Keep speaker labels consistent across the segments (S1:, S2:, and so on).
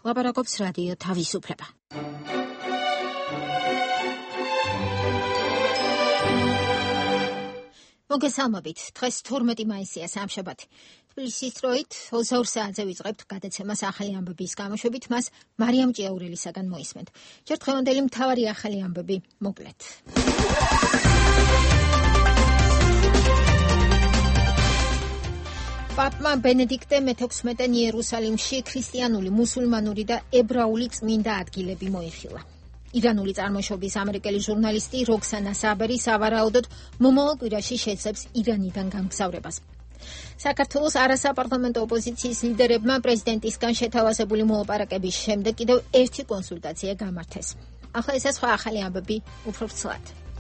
S1: ლაპარაკობს რადიო თავისუფლება. მოგესალმებით, დღეს 12 მაისია სამშაბათი. თბილისის დროით 22 საათზე ვიწყებთ გადაცემას ახალი ამბების გამოშვებით, მას მარიამ ჭიაურელისაგან მოისმენთ. ჯერ დღევანდელი მთავარი ახალი ამბები მოკლედ. პაპმა ბენედიქტე მე-16 იერუსალიმში ქრისტიანული, მუსულმანური და ებრაული წმინდა ადგილები მოიხილა. ირანული წარმოშობის ამერიკელი ჟურნალისტი როქსანა საბერი სავარაუდოდ მომავალ კვირაში შეძლებს ირანიდან გამგზავრებას. საქართველოს არასაპარლამენტო ოპოზიციის ლიდერებმა პრეზიდენტისგან შეთავაზებული მოლაპარაკების შემდეგ კიდევ ერთი კონსულტაცია გამართეს. ახლა ეს სხვა ახალი ამბები უფრო ვრცლად.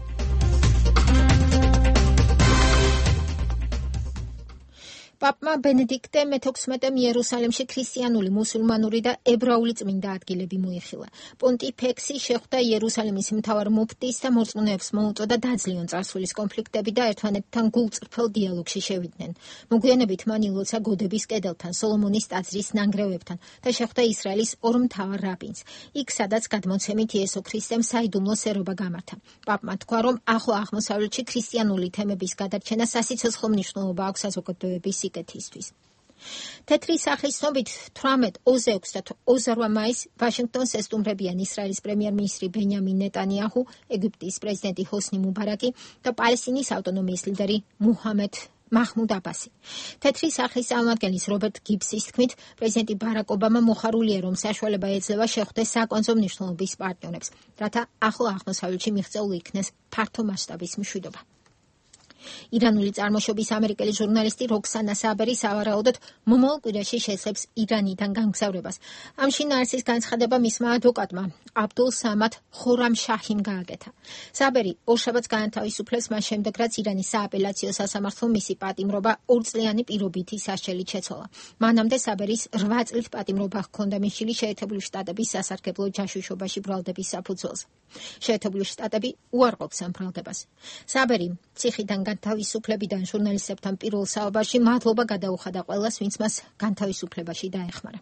S1: პაპმა ბენედიქტე მე-16 იერუსალიმში ქრისტიანული, მუსულმანური და ებრაული წმინდა ადგილები მოიხილა. პონტიფექსი შეხვდა იერუსალიმის მთავარ მუფტის და მორწმუნეებს მოუწოდა დაძლიონ წარსულის კონფლიქტები და ერთმანეთთან გულწრფელ დიალოგში შევიდნენ. მოგვიანებით მან ილოცა გოდების კედელთან, სოლომონის ტაძრის ნანგრევებთან და შეხვდა ისრაელის ორ მთავარ რაბინს. იქ, სადაც გადმოცემით იესო ქრისტემ საიდუმლო სერობა გამართა. პაპმა თქვა, რომ ახლო აღმოსავლეთში ქრისტიანული თემების გადარჩენა სასიცოცხლო მნიშვნელობა აქვს საზოგადოების სიკეთისთვის. თეთრი სახლის ცნობით 18, 26 და 28 მაისს ვაშინგტონს ესტუმრებიან ისრაელის პრემიერ-მინისტრი ბენიამინ ნეტანიაჰუ, ეგვიპტის პრეზიდენტი ჰოსნი მუბარაკი და პალესტინის ავტონომიის ლიდერი მუჰამედ მაჰმუდ აბასი. თეთრი სახლის წარმომადგენლის რობერტ გიბსის თქმით, პრეზიდენტი ბარაკ ობამა მოხარულია, რომ საშუალება ეძლევა შეხვდეს საკონცო მნიშვნელობის პარტნიორებს, რათა ახლო აღმოსავლეთში მიღწეული იქნეს ფართო მასშტაბის მშვიდობა. ირანული წარმოშობის ამერიკელი ჟურნალისტი როქსანა საბერი სავარაუდოდ მომავალ კვირაში შეძლებს ირანიდან გამგზავრებას. ამ შინაარსის განცხადება მისმა ადვოკატმა აბდულ სამად ხორამშაჰიმ გააკეთა. საბერი ორშაბათს გაანთავისუფლეს მას შემდეგ, რაც ირანის სააპელაციო სასამართლომ მისი პატიმრობა 2 წლიანი პირობითი სასჯელით შეცვალა. მანამდე საბერის 8 წლით პატიმრობა ჰქონდა მისული შეერთებული შტატების სასარგებლო ჯაშუშობაში ბრალდების საფუძველზე. შეერთებული შტატები უარყოფს ამ ბრალდებას. საბერი ციხიდან განთავისუფლებიდან ჟურნალისტებთან პირველ საუბარში მადლობა გადაუხადა ყველას, ვინც მას განთავისუფლებაში დაეხმარა.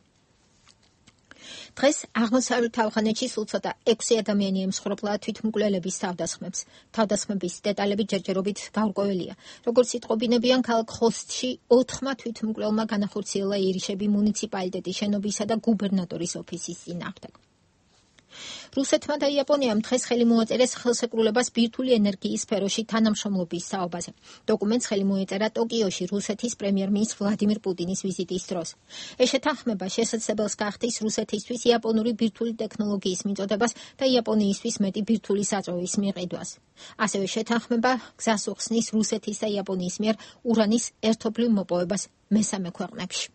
S1: დღეს აღმოსავლეთ ავღანეთში სულ ცოტა 6 ადამიანი ემსხვერპლა თვითმკვლელების თავდასხმებს. თავდასხმების დეტალები ჯერჯერობით გაურკვეველია. როგორც იტყობინებიან, ქალაქ ხოსტში 4 თვითმკვლელმა განახორციელა იერიშები მუნიციპალიტეტის შენობისა და გუბერნატორის ოფისის წინააღმდეგ. რუსეთმა და იაპონიამ დღეს ხელი მოაწერეს ხელშეკრულებას ბირთვული ენერგიის სფეროში თანამშრომლობის საუბაზე. დოკუმენტს ხელი მოეწერა ტოკიოში რუსეთის პრემიერ-მინისტრ ვლადიმირ პუტინის ვიზიტის დროს. ეს შეთანხმება შესაძლებელს გახდის რუსეთისთვის იაპონური ბირთვული ტექნოლოგიის მიწოდებას და იაპონიისთვის მეტი ბირთვული საწვევის მიყიდვას. ასევე შეთანხმება გზას უხსნის რუსეთის და იაპონიის მიერ ურანის ერთობლივ მოპოვებას მესამე ქვეყნებში.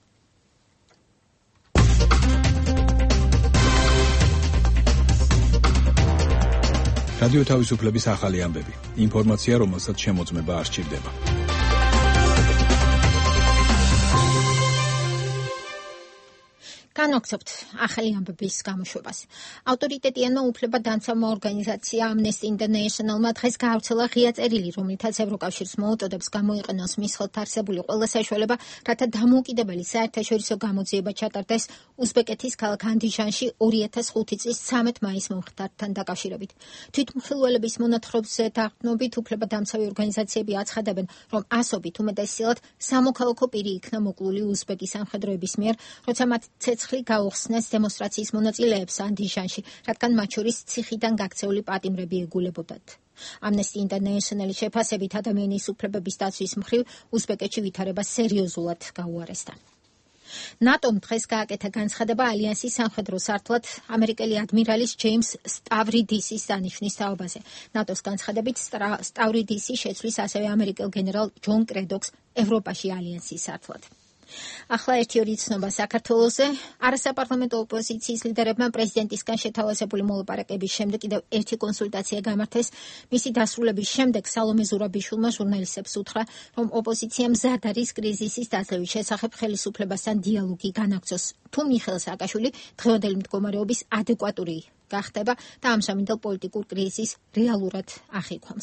S2: რადიო თავისუფლების ახალი ამბები. ინფორმაცია, რომელსაც შემოწმება არ სჭირდება.
S1: განვაგრძობთ ახალი ამბების გამოშვებას. ავტორიტეტიანმა უფლებადამცავმა ორგანიზაცია Amnesty International-მა დღეს გაავრცელა ღია წერილი, რომლითაც ევროკავშირს მოუწოდებს გამოიყენოს მის ხელთ არსებული ყველა საშუალება, რათა დამოუკიდებელი საერთაშორისო გამოძიება ჩატარდეს უზბეკეთის ქალაქ ანდიჟანში 2005 წლის 13 მაისს მომხდართან დაკავშირებით. თვითმხილველების მონათხრობზე დაყრდნობით უფლებადამცავი ორგანიზაციები აცხადებენ, რომ ასობით უმეტესწილად სამოქალაქო პირი იქნა მოკლული უზბეკი სამხედროების მიერ, როცა მათ გაუხსნეს დემონსტრაციის მონაწილეებს ანდიჟანში, რადგან მათ შორის ციხიდან გაქცეული პატიმრები ეგულებოდათ. Amnesty International-ის შეფასებით ადამიანის უფლებების დაცვის მხრივ უზბეკეთში ვითარება სერიოზულად გაუარესდა. ნატომ დღეს გააკეთა განცხადება ალიანსის სამხედრო სართლად ამერიკელი ადმირალის ჯეიმს სტავრიდისის დანიშვნის თაობაზე. ნატოს განცხადებით სტავრიდისი შეცვლის ასევე ამერიკელ გენერალ ჯონ კრედოკს ევროპაში ალიანსის სართლად. ახლა ერთი ცნობა საქართველოზე. არასაპარლამენტო ოპოზიციის ლიდერებმა პრეზიდენტისგან შეთავაზებული მოლაპარაკების შემდეგ კიდევ ერთი კონსულტაცია გამართეს. მისი დასრულების შემდეგ სალომე ზურაბიშვილმა ჟურნალისტებს უთხრა, რომ ოპოზიცია მზად არის კრიზისის დაძლევის შესახებ ხელისუფლებასთან დიალოგი განაგრძოს, თუ მიხეილ სააკაშვილი დღევანდელი მდგომარეობის ადეკვატური გახდება და ამჟამინდელ პოლიტიკურ კრიზისს რეალურად აღიქვამს.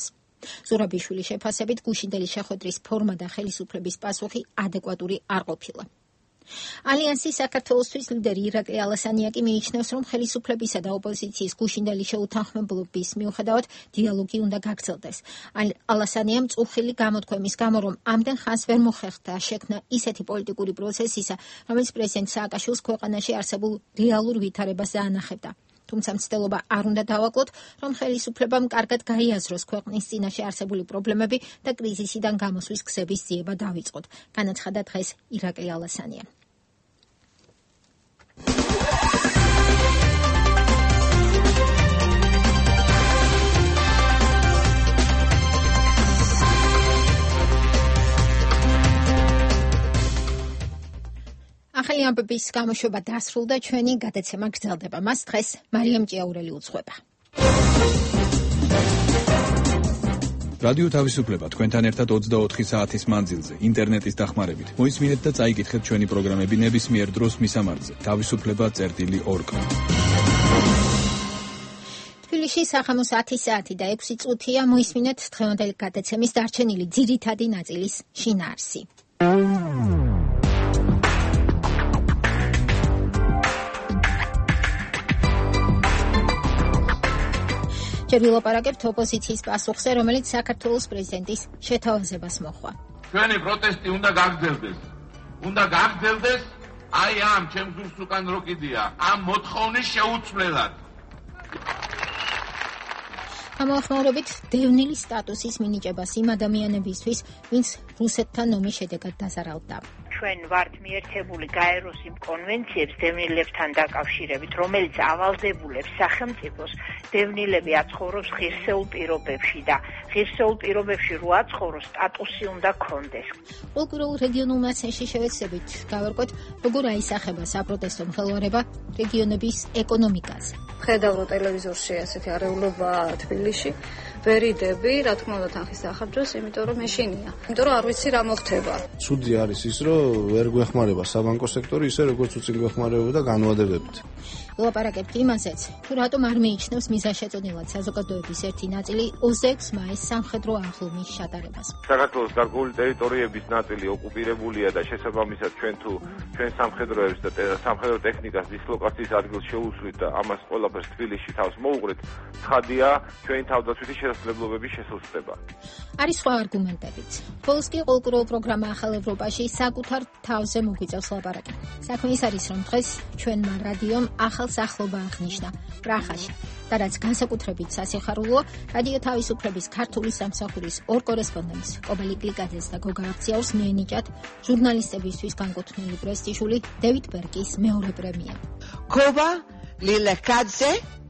S1: ზურაბიშვილის შეფასებით გუშინდელი შეხვედრის ფორმა და ხელისუფლების პასუხი ადეკვატური არ ყოფილა. ალიანსის საქართველოსთვის ლიდერი ირაკლი ალასანია კი მიიჩნევს, რომ ხელისუფლებისა და ოპოზიციის გუშინდელი შეუთანხმებლობის მიუხედავად დიალოგი უნდა გაგრძელდეს. ალასანია მწუხილი გამოთქვამის გამო, რომ ამდენ ხანს ვერ მოხერხდა შექმნა ისეთი პოლიტიკური პროცესისა, რომელიც პრეზიდენტ სააკაშვილის ქვეყანაში არსებულ რეალურ ვითარებას დაანახებდა. თუმცა მცდელობა არ უნდა დავაკლოთ, რომ ხელისუფლებამ კარგად გაიაზროს ქვეყნის წინაშე არსებული პრობლემები და კრიზისიდან გამოსვლის გზების ძიება დავიწყოთ, განაცხადა დღეს ირაკლი ალასანია. ახალი ამბების გამოშვება დასრულდა, ჩვენი გადაცემა გრძელდება. მას დღეს მარიამ ჭიაურელი უძღვება.
S2: რადიო თავისუფლება თქვენთან ერთად 24 საათის მანძილზე ინტერნეტის დახმარებით. მოისმინეთ და წაიკითხეთ ჩვენი პროგრამები ნებისმიერ დროს მისამართზე თავისუფლება.org. თბილისში საღამოს 10 საათი და 6 წუთია. მოისმინეთ დღევანდელი გადაცემის დარჩენილი ძირითადი ნაწილის შინაარსი. ჯერ ვილაპარაკებთ ოპოზიციის პასუხზე, რომელიც საქართველოს პრეზიდენტის შეთავაზებას მოჰყვა.
S3: ჩვენი პროტესტი უნდა გაგრძელდეს. უნდა გაგრძელდეს აი ამ ჩემს გულს უკან რო კიდია, ამ მოთხოვნის შეუცვლელად.
S1: ამოახმაურებით დევნილის სტატუსის მინიჭებას იმ ადამიანებისთვის, ვინც რუსეთთან ომის შედეგად დაზარალდა.
S4: ჩვენ ვართ მიერთებული გაეროს იმ კონვენციებს დევნილებთან დაკავშირებით, რომელიც ავალდებულებს სახელმწიფოს დევნილები აცხოვროს ღირსეულ პირობებში და ღირსეულ პირობებში რო აცხოვროს სტატუსი უნდა ქონდეს.
S1: პოლიტიკურ რეგიონულ მასში შევეცდებით გავარკვევთ, როგორ აისახება საპროტესტო მღელვარება რეგიონების ეკონომიკაზე.
S5: ხედავ ტელევიზორში ასეთი არეულობაა თბილისში. ვერიდები, რა თქმა უნდა, თანხის სახარჯოს, იმიტომ რომ მეშინია. იმიტომ რომ არ ვიცი რა მოხდება.
S6: ცუდი არის ის, რომ ვერ გვეხმარება საბანკო სექტორი ისე როგორც უწინ გვეხმარებოდა განვადებებით.
S1: ვილაპარაკებთ იმაზეც, თუ რატომ არ მიიჩნევს მიზანშეწონილად საზოგადოების ერთი ნაწილი 26 მაისს სამხედრო აღლუმის შეტარებას.
S3: საქართველოს გარკვეული ტერიტორიების ნაწილი ოკუპირებულია და შესაბამისად ჩვენ სამხედროებს და სამხედრო ტექნიკას დისლოკაციის ადგილს შეუსვლით და ამას ყველაფერს თბილისში თავს მოუყრით, ცხადია ჩვენი თავდაცვითი შესაძლებლობების შესუსტება.
S1: არის სხვა არგუმენტებიც. ბოლოს კი პოლიტიკურ პროგრამა ახალ ევროპაში საკუთარ თავზე მოგვიწევს ლაპარაკი. საქმე ის არის, რომ დღეს ჩვენმა რადიომ ახალ სახლობა აღნიშნა პრაღაში და რაც განსაკუთრებით სასიხარულოა, რადიო თავისუფლების ქართული სამსახურის ორ კორესპონდენტს კობელი კლიკაძეს და გოგა აქციაურს მიენიჭათ ჟურნალისტებისთვის განკუთვნილი პრესტიჟული დევიდ ბერგის მეორე პრემია.
S7: Koba Lilekadze.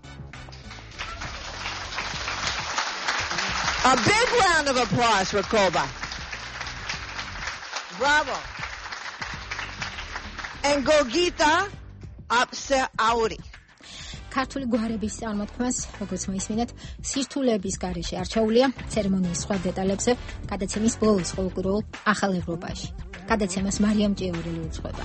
S7: A big round of applause for Koba. Bravo. And Gogita Apse-Auri.
S1: ქართული გვარების წარმოთქმას, როგორც მოისმინეთ, სირთულეების გარეშე არჩეულია. ცერემონიის სხვა დეტალებზე გადაცემის ბოლოს პოლიტიკურ ახალ ევროპაში. გადაცემას მარიამ ჭიაურელი უძღვება.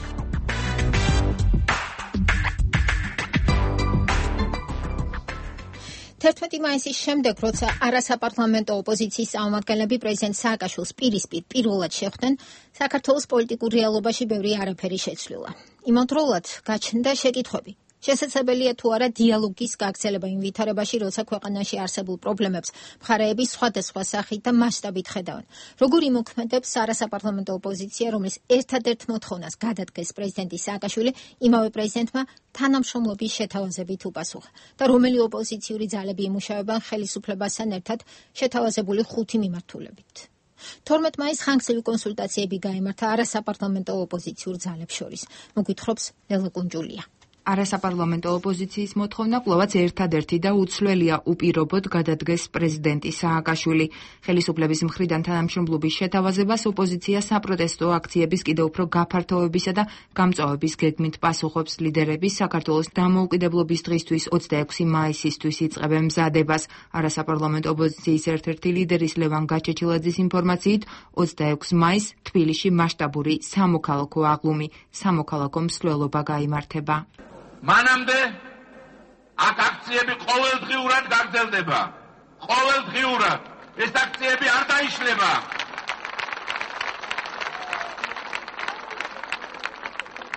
S1: 11 მაისის შემდეგ, როცა არასაპარლამენტო ოპოზიციის წარმომადგენლები პრეზიდენტ სააკაშვილს პირისპირ პირველად შეხვდნენ, საქართველოს პოლიტიკურ რეალობაში ბევრი არაფერი შეცვლილა. იმავდროულად გაჩნდა შეკითხვები. შესაძლებელია თუ არა დიალოგის გაგრძელება იმ ვითარებაში, როცა ქვეყანაში არსებულ პრობლემებს მხარეები სხვადასხვა სახით და მასშტაბით ხედავენ. როგორ იმოქმედებს არასაპარლამენტო ოპოზიცია, რომლის ერთადერთ მოთხოვნას გადადგეს პრეზიდენტი სააკაშვილი, იმავე პრეზიდენტმა თანამშრომლობის შეთავაზებით უპასუხა და რომელი ოპოზიციური ძალები იმუშავებენ ხელისუფლებასთან ერთად შეთავაზებული 5 მიმართულებით. 12 მაისს ხანგრძლივი კონსულტაციები გაიმართა არასაპარლამენტო ოპოზიციურ ძალებს შორის. მოგვითხრობს ლელა კუნჯულია.
S8: არასაპარლამენტო ოპოზიციის მოთხოვნა კვლავაც ერთადერთი და უცვლელია უპირობოდ გადადგეს პრეზიდენტი სააკაშვილი. ხელისუფლების მხრიდან თანამშრომლობის შეთავაზებას ოპოზიცია საპროტესტო აქციების კიდევ უფრო გაფართოებისა და გამწვავების გეგმით პასუხობს. ლიდერები საქართველოს დამოუკიდებლობის დღისთვის 26 მაისისთვის იწყებენ მზადებას. არასაპარლამენტო ოპოზიციის ერთ-ერთი ლიდერის ლევან გაჩეჩილაძის ინფორმაციით 26 მაისს თბილისში მასშტაბური სამოქალაქო აღლუმი, სამოქალაქო მსვლელობა გაიმართება.
S3: მანამდე აქ აქციები ყოველდღიურად გაგრძელდება. ყოველდღიურად ეს აქციები არ დაიშლება.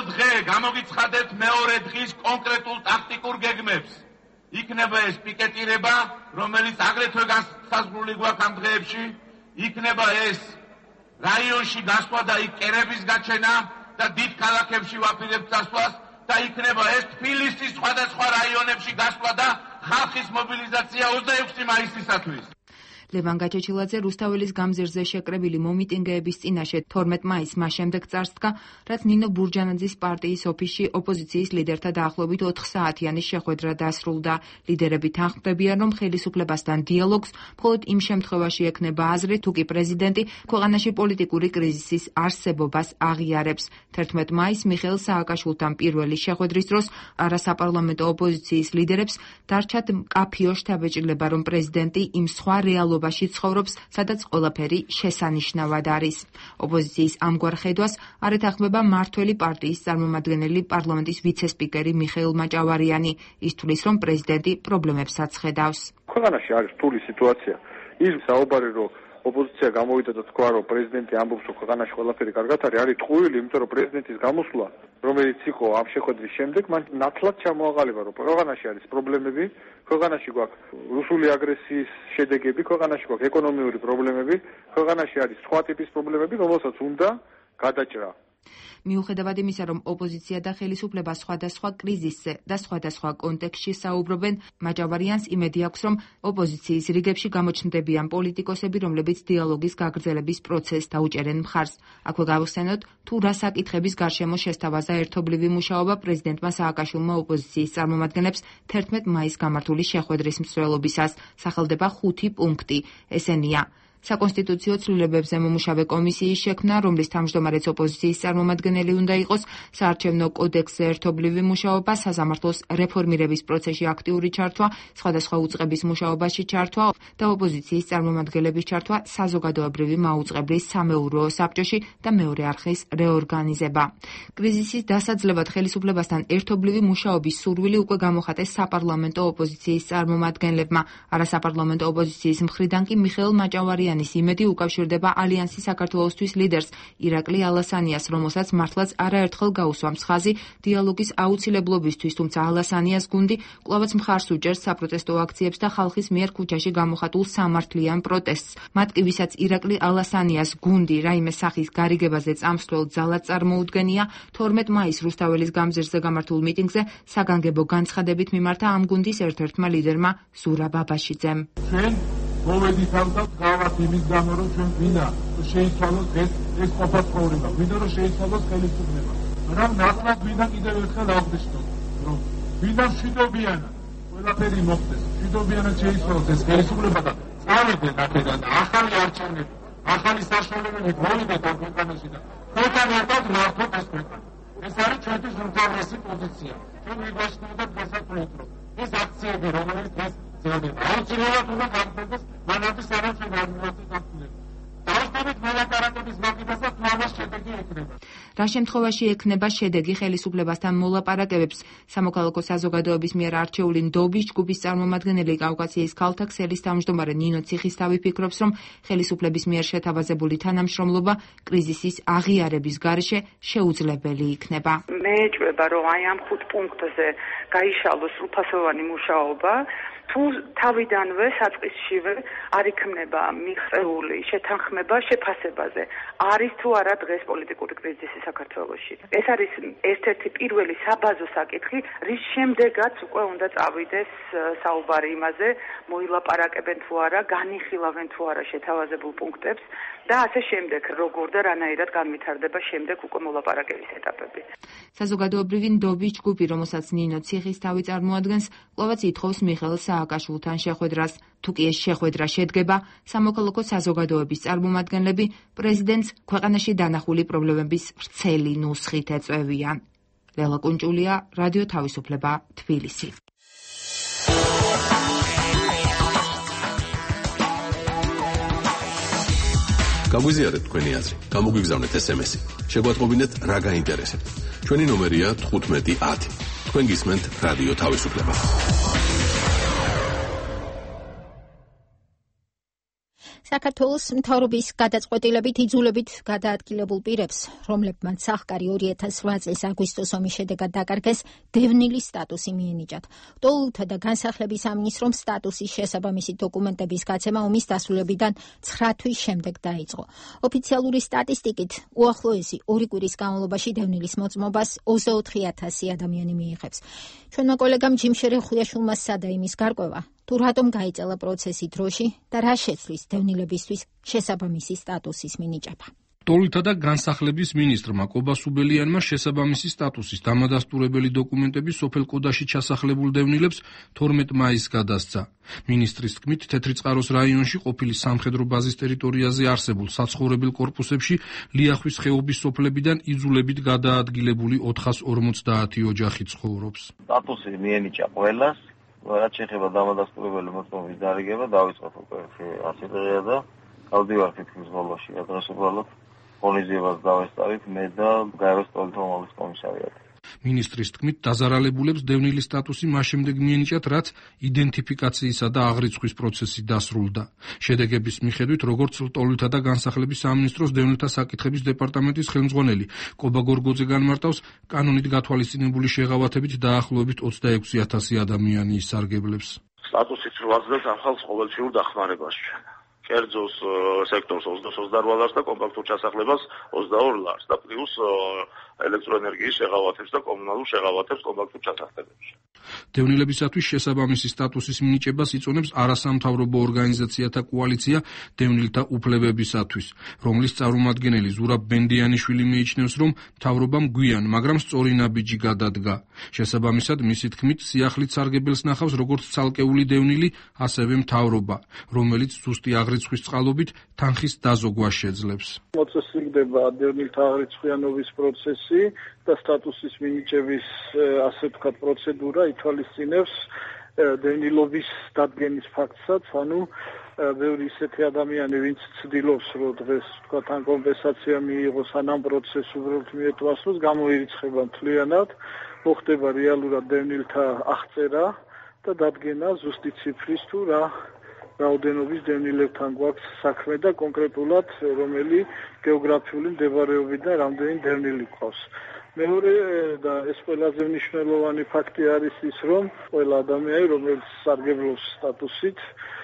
S9: დღე გამოგიცხადეთ მეორე დღის კონკრეტულ ტაქტიკურ გეგმებს. იქნება ეს პიკეტირება, რომელიც აგრეთვე განსაზღვრული გვაქვს ამ დღეებში, იქნება ეს რაიონში გასვლა და იქ კერების გაჩენა და დიდ ქალაქებში ვაპირებთ წასვლას და იქნება ეს თბილისის სხვადასხვა რაიონებში გასვლა და ხალხის მობილიზაცია 26 მაისისათვის.
S8: ლევან გაჩეჩილაძე რუსთაველის გამზირზე შეკრებილი მომიტინგეების წინაშე 12 მაისს მას შემდეგ წარსდგა, რაც ნინო ბურჯანაძის პარტიის ოფისში ოპოზიციის ლიდერთა დაახლოებით 4 საათიანი შეხვედრა დასრულდა. ლიდერები თანხმდებიან, რომ ხელისუფლებასთან დიალოგს მხოლოდ იმ შემთხვევაში ექნება აზრი, თუ კი პრეზიდენტი ქვეყანაში პოლიტიკური კრიზისის არსებობას აღიარებს. 11 მაისს მიხეილ სააკაშვილთან პირველი შეხვედრის დროს არასაპარლამენტო ოპოზიციის ლიდერებს დარჩათ მკაფიო შთაბეჭდილება, რომ პრეზიდენტი იმ სხვა რეალობაში ცხოვრობს, სადაც ყველაფერი შესანიშნავად არის. ოპოზიციის ამგვარ ხედვას არ ეთანხმება მართველი პარტიის წარმომადგენელი პარლამენტის ვიცე-სპიკერი მიხეილ მაჭავარიანი. ის თვლის, რომ პრეზიდენტი პრობლემებსაც ხედავს.
S3: ქვეყანაში არის რთული სიტუაცია. ის საუბარი, რომ ოპოზიცია გამოვიდა და თქვა, რომ პრეზიდენტი ამბობს, რომ ქვეყანაში ყველაფერი კარგად არის ტყუილი, იმიტომ რომ პრეზიდენტის გამოსვლა, რომელიც იყო ამ შეხვედრის შემდეგ, მან ნათლად ჩამოაყალიბა, რომ ქვეყანაში არის პრობლემები, ქვეყანაში გვაქვს რუსული აგრესიის შედეგები, ქვეყანაში გვაქვს ეკონომიური პრობლემები, ქვეყანაში არის სხვა ტიპის პრობლემები, რომელსაც უნდა გადაჭრა.
S8: მიუხედავად იმისა, რომ ოპოზიცია და ხელისუფლება სხვადასხვა კრიზისზე და სხვადასხვა კონტექსტში საუბრობენ, მაჭავარიანს იმედი აქვს, რომ ოპოზიციის რიგებში გამოჩნდებიან პოლიტიკოსები, რომლებიც დიალოგის გაგრძელების პროცესს დაუჭერენ მხარს. აქვე გავხსენოთ, თუ რა საკითხების გარშემო შესთავაზა ერთობლივი მუშაობა პრეზიდენტმა სააკაშვილმა ოპოზიციის წარმომადგენლებს 11 მაისს გამართული შეხვედრის მსვლელობისას. სახელდება 5 პუნქტი. ესენია: საკონსტიტუციო ცვლილებებზე მომუშავე კომისიის შექმნა, რომლის თავმჯდომარეც ოპოზიციის წარმომადგენელი უნდა იყოს, საარჩევნო კოდექსზე ერთობლივი მუშაობა, საზამართლოს რეფორმირების პროცესში აქტიური ჩართვა, სხვადასხვა უწყების მუშაობაში ჩართვა და ოპოზიციის წარმომადგენლების ჩართვა საზოგადოებრივი მაუწყებლის სამეურვეო საბჭოში და მეორე არხის რეორგანიზება. კრიზისის დასაძლევად ხელისუფლებასთან ერთობლივი მუშაობის სურვილი უკვე გამოხატეს საპარლამენტო ოპოზიციის წარმომადგენლებმა. არასაპარლამენტო ოპოზიციის მხრიდან კი მიხეილ მაჭავარიანი იმედი უკავშირდება ალიანსი საქართველოსთვის ლიდერს ირაკლი ალასანიას, რომელსაც მართლაც არაერთხელ გაუსვა მსხაზი დიალოგის აუცილებლობისთვის, თუმცა ალასანიას გუნდი კვლავაც მხარს უჭერს საპროტესტო აქციებს და ხალხის მიერ ქუჩაში გამოხატულ სამართლიან პროტესტს. მათ კი ვისაც ირაკლი ალასანიას გუნდი რაიმე სახის გარიგებაზე წამსვლელ ძალად წარმოუდგენია, 12 მაისს რუსთაველის გამზირზე გამართულ მიტინგზე საგანგებო განცხადებით მიმართა ამ გუნდის ერთ-ერთმა ლიდერმა ზურაბ აბაშიძემ.
S9: მოვედით ავდათ გავართ იმის გამო, რომ ჩვენ გვინდა შეიცვალოს ეს ყოფა-ცხოვრება, გვინდა რომ შეიცვალოს ხელისუფლება. მაგრამ ნაცვლად გვინდა კიდევ ერთხელ აღვნიშნოთ, რომ გვინდა მშვიდობიანად ყველაფერი მოხდეს, მშვიდობიანად შეიცვალოს ეს ხელისუფლება და წავიდნენ აქედან ახალი არჩევნები, ახალი საშუალებები მოვიდეთ ამ ქვეყანაში და ქვეყანა ერთად მართოთ ეს ქვეყანა. ეს არის ჩვენთვის უმთავრესი პოზიცია. ჩვენ მიგვაჩნია გასაკუთრებით, რომ ეს აქციები, რომელიც დღეს აუცილებლად უნდა გამართოს მანამდე სანამ გადმოვიდეთ აქციებს. დაახლოებით მოლაპარაკების მაგიდასაც მამას შედეგი ექნება.
S8: რა შემთხვევაში ექნება შედეგი ხელისუფლებასთან მოლაპარაკებებს? სამოქალაქო საზოგადოების მიერ არჩეული ნდობის ჯგუფის წარმომადგენელი კავკასიის ქალთა ქსელის თავმჯდომარე ნინო ციხისთავი ფიქრობს, რომ ხელისუფლების მიერ შეთავაზებული თანამშრომლობა კრიზისის აღიარების გარეშე შეუძლებელი იქნება.
S10: მე ეჭვება, რომ აი ამ 5 პუნქტზე გაიშალოს სრულფასოვანი მუშაობა. თუ თავიდანვე საწყისშივე არ იქნება მიღწეული შეთანხმება შეფასებაზე, არის თუ არა დღეს პოლიტიკური კრიზისი საქართველოში. ეს არის ერთ-ერთი პირველი საბაზო საკითხი, რის შემდეგაც უკვე უნდა წავიდეს საუბარი იმაზე, მოილაპარაკებენ თუ არა, განიხილავენ თუ არა შეთავაზებულ პუნქტებს და ასე შემდეგ, როგორ და რანაირად განვითარდება შემდეგ უკვე მოლაპარაკების ეტაპები.
S8: საზოგადოებრივი ნდობის ჯგუფი, რომელსაც ნინო ციხისთავი წარმოადგენს, კვლავაც ითხოვს მიხეილ სააკაშვილთან შეხვედრას. თუ კი ეს შეხვედრა შედგება, სამოქალაქო საზოგადოების წარმომადგენლები პრეზიდენტს ქვეყანაში დანახული პრობლემების ვრცელი ნუსხით ეწევიან. ლელა კუნჭულია, რადიო თავისუფლება, თბილისი.
S11: გაგვიზიარეთ თქვენი აზრი, გამოგვიგზავნეთ SMS-ი. შეგვატყობინეთ რა გაინტერესებთ. ჩვენი ნომერია 1510. თქვენ გისმენთ რადიო თავისუფლება.
S1: საქართველოს მთავრობის გადაწყვეტილებით იძულებით გადაადგილებულ პირებს, რომლებმაც სახკარი 2008 წლის აგვისტოს ომის შედეგად დაკარგეს, დევნილის სტატუსი მიენიჭათ. ლტოლვილთა და განსახლების სამინისტრომ სტატუსის შესაბამისი დოკუმენტების გაცემა ომის დასრულებიდან 9 თვის შემდეგ დაიწყო. ოფიციალური სტატისტიკით, უახლოესი 2 კვირის განმავლობაში დევნილის მოწმობას 24,000 ადამიანი მიიღებს. ჩვენმა კოლეგამ ჯიმშერე ხუიაშვილმა სცადა იმის გარკვევა, თუ რატომ გაიწელა პროცესი დროში და რა შეცვლის დევნილებისთვის შესაბამისი სტატუსის მინიჭება.
S12: ლტოლვილთა და განსახლების მინისტრმა კობა სუბელიანმა შესაბამისი სტატუსის დამადასტურებელი დოკუმენტები სოფელ კოდაში ჩასახლებულ დევნილებს 12 მაისს გადასცა. მინისტრის თქმით, თეთრი წყაროს რაიონში ყოფილი სამხედრო ბაზის ტერიტორიაზე არსებულ საცხოვრებელ კორპუსებში ლიახვის ხეობის სოფლებიდან იძულებით გადაადგილებული 450 ოჯახი ცხოვრობს.
S13: სტატუსი მიენიჭა ყველას, რაც შეეხება დამადასტურებელი მოწმობის დარიგება, დავიწყოთ უკვე 100 დღეა და გავდივარ თითქმის ბოლოში ადრესუბრალოდ პოლიციას დავესწარით მე და გაეროს პოლიტომოლის კომისარიატი.
S12: მინისტრის თქმით, დაზარალებულებს დევნილის სტატუსი მას შემდეგ მიენიჭათ, რაც იდენტიფიკაციისა და აღრიცხვის პროცესი დასრულდა. შედეგების მიხედვით, როგორც ლტოლვილთა და განსახლების სამინისტროს დევნილთა საკითხების დეპარტამენტის ხელმძღვანელი კობა გორგოძე განმარტავს, კანონით გათვალისწინებული შეღავათებით დაახლოებით 26,000 ადამიანი ისარგებლებს.
S3: სტატუსით 80 ახალ ყოველწლიურ დახმარებას ჩვენ. კერძოს სექტორს 28 ლარს და კომპაქტურ ჩასახლებას 22 ლარს და პლუს ელექტროენერგიის შეღავათებს და კომუნალურ შეღავათებს კომპაქტურ ჩასახლებებში.
S12: დევნილებისათვის შესაბამისი სტატუსის მინიჭებას იწონებს არასამთავრობო ორგანიზაციათა კოალიცია დევნილთა უფლებებისათვის, რომლის წარმომადგენელი ზურაბ ბენდიანიშვილი მიიჩნევს, რომ მთავრობამ გვიან, მაგრამ სწორი ნაბიჯი გადადგა. შესაბამისად, მისი თქმით, სიახლით სარგებელს ნახავს როგორც ცალკეული დევნილი, ასევე მთავრობა, რომელიც ზუსტი აღრიცხვის წყალობით თანხის დაზოგვას შეძლებს.
S14: მოწესრიგდება დევნილთა აღრიცხვიანობის პროცესი და სტატუსის მინიჭების ასე ვთქვათ პროცედურა ითვალისწინებს დევნილობის დადგენის ფაქტსაც, ანუ ბევრი ისეთი ადამიანი, ვინც ცდილობს, რომ დღეს ვთქვათ ან კომპენსაცია მიიღოს, ან ამ პროცესს უბრალოდ მიეტვასოს, გამოირიცხება მთლიანად, მოხდება რეალურად დევნილთა აღწერა და დადგენა ზუსტი ციფრის თუ რა რაოდენობის დევნილებთან გვაქვს საქმე და კონკრეტულად რომელი გეოგრაფიული მდებარეობიდან რამდენი დევნილი გვყავს. მეორე და ეს ყველაზე მნიშვნელოვანი ფაქტი არის ის, რომ ყველა ადამიანი, რომელიც სარგებლობს სტატუსით,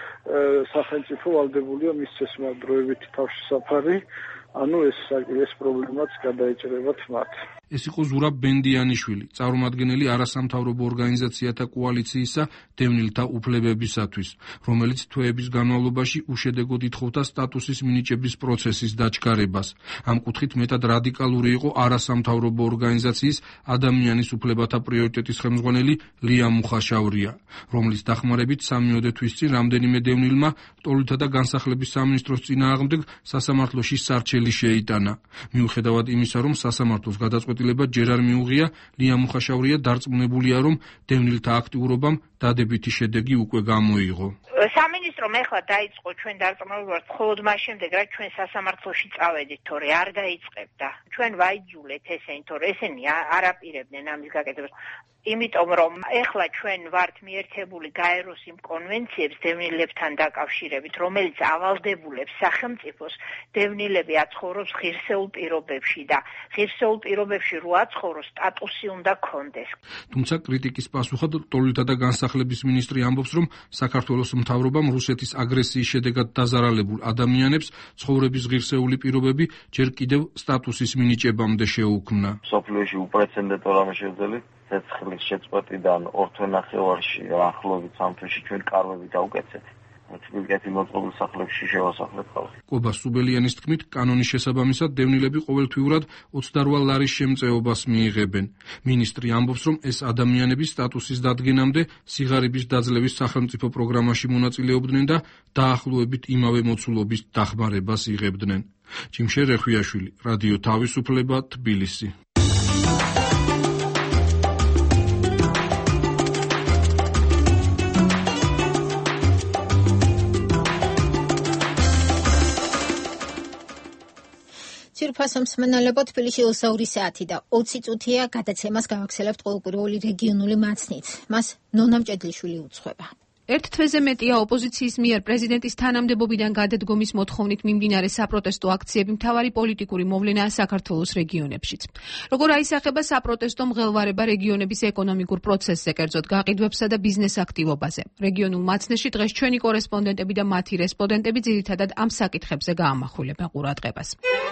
S14: სახელმწიფო ვალდებულია მისცეს დროებითი თავშესაფარი, ანუ ეს პრობლემაც გადაეჭრებათ მათ.
S12: ეს იყო ზურაბ ბენდიანიშვილი, წარმომადგენელი არასამთავრობო ორგანიზაციათა კოალიციისა დევნილთა უფლებებისათვის, რომელიც თვეების განმავლობაში უშედეგოდ ითხოვდა სტატუსის მინიჭების პროცესის დაჩქარებას. ამ კუთხით მეტად რადიკალური იყო არასამთავრობო ორგანიზაციის ადამიანის უფლებათა პრიორიტეტის ხელმძღვანელი ლია მუხაშავრია, რომლის დახმარებით 3 თვის წინ რამდენიმე დევნილმა ლტოლვილთა და განსახლების სამინისტროს წინააღმდეგ სასამართლოში სარჩელი შეიტანა. მიუხედავად იმისა, რომ სასამართლოს გადაწყვეტილება ჯერ არ მიუღია, ლია მუხაშავრია დარწმუნებულია, რომ დევნილთა აქტიურობამ დადებითი შედეგი უკვე გამოიღო.
S4: სამინისტრომ ეხლა დაიწყო ჩვენ დარწმუნებულად მხოლოდ მას შემდეგ, რაც ჩვენ სასამართლოში წავედით, თორე არ დაიწყებდა. ჩვენ ვაიძულეთ ესენი, თორე ესენი არაპირებდნენ ამის გაკეთებას. იმიტომ რომ ეხლა ჩვენ ვართ მიერთებული გაეროს იმ კონვენციებს დევნილებთან დაკავშირებით, რომელიც ავალდებულებს სახელმწიფოს დევნილები აცხოვროს ღირსეულ პირობებში და ღირსეულ პირობებში რო აცხოვროს სტატუსი უნდა ქონდეს.
S12: თუმცა კრიტიკის პასუხად ლტოლვილთა და განსახლების მინისტრი ამბობს, რომ საქართველოს მთავრობამ რუსეთის აგრესიის შედეგად დაზარალებულ ადამიანებს ცხოვრების ღირსეული პირობები ჯერ კიდევ სტატუსის მინიჭებამდე შეუქმნა.
S13: სოფლიოში უპრეცედენტო რამე შეძელი ცეცხლის შეწყვეტიდან 2 თვე ნახევარში ახლობით 3 თვეში ჩვენ კარვები დავუკეთეთ. მოცილკეთი მოწყობილ სახლებში შევასახლეთ ხალხს.
S12: კობა სუბელიანის თქმით, კანონის შესაბამისად დევნილები ყოველთვიურად 28 ლარის შემწეობას მიიღებენ. მინისტრი ამბობს, რომ ეს ადამიანები სტატუსის დადგენამდე სიღარიბის დაძლევის სახელმწიფო პროგრამაში მონაწილეობდნენ და დაახლოებით იმავე მოცულობის დახმარებას იღებდნენ. ჯიმშერე ხუიაშვილი, რადიო თავისუფლება, თბილისი.
S1: ძვირფასო მსმენელებო, თბილისში 22 საათი და 20 წუთია გადაცემას გავახსენებთ ყოველკვირეული რეგიონული მაცნით. მას ნონა მჭედლიშვილი უძღვება.
S15: ერთ თვეზე მეტია ოპოზიციის მიერ პრეზიდენტის თანამდებობიდან გადადგომის მოთხოვნით მიმდინარე საპროტესტო აქციები მთავარი პოლიტიკური მოვლენაა საქართველოს რეგიონებშიც. როგორ აისახება საპროტესტო მღელვარება რეგიონების ეკონომიკურ პროცესზე, კერძოდ გაყიდვებსა და ბიზნეს აქტივობაზე. რეგიონულ მაცნეში დღეს ჩვენი კორესპონდენტები და მათი რესპონდენტები ძირითადად ამ საკითხებზე გაამახვილებენ ყურადღებას.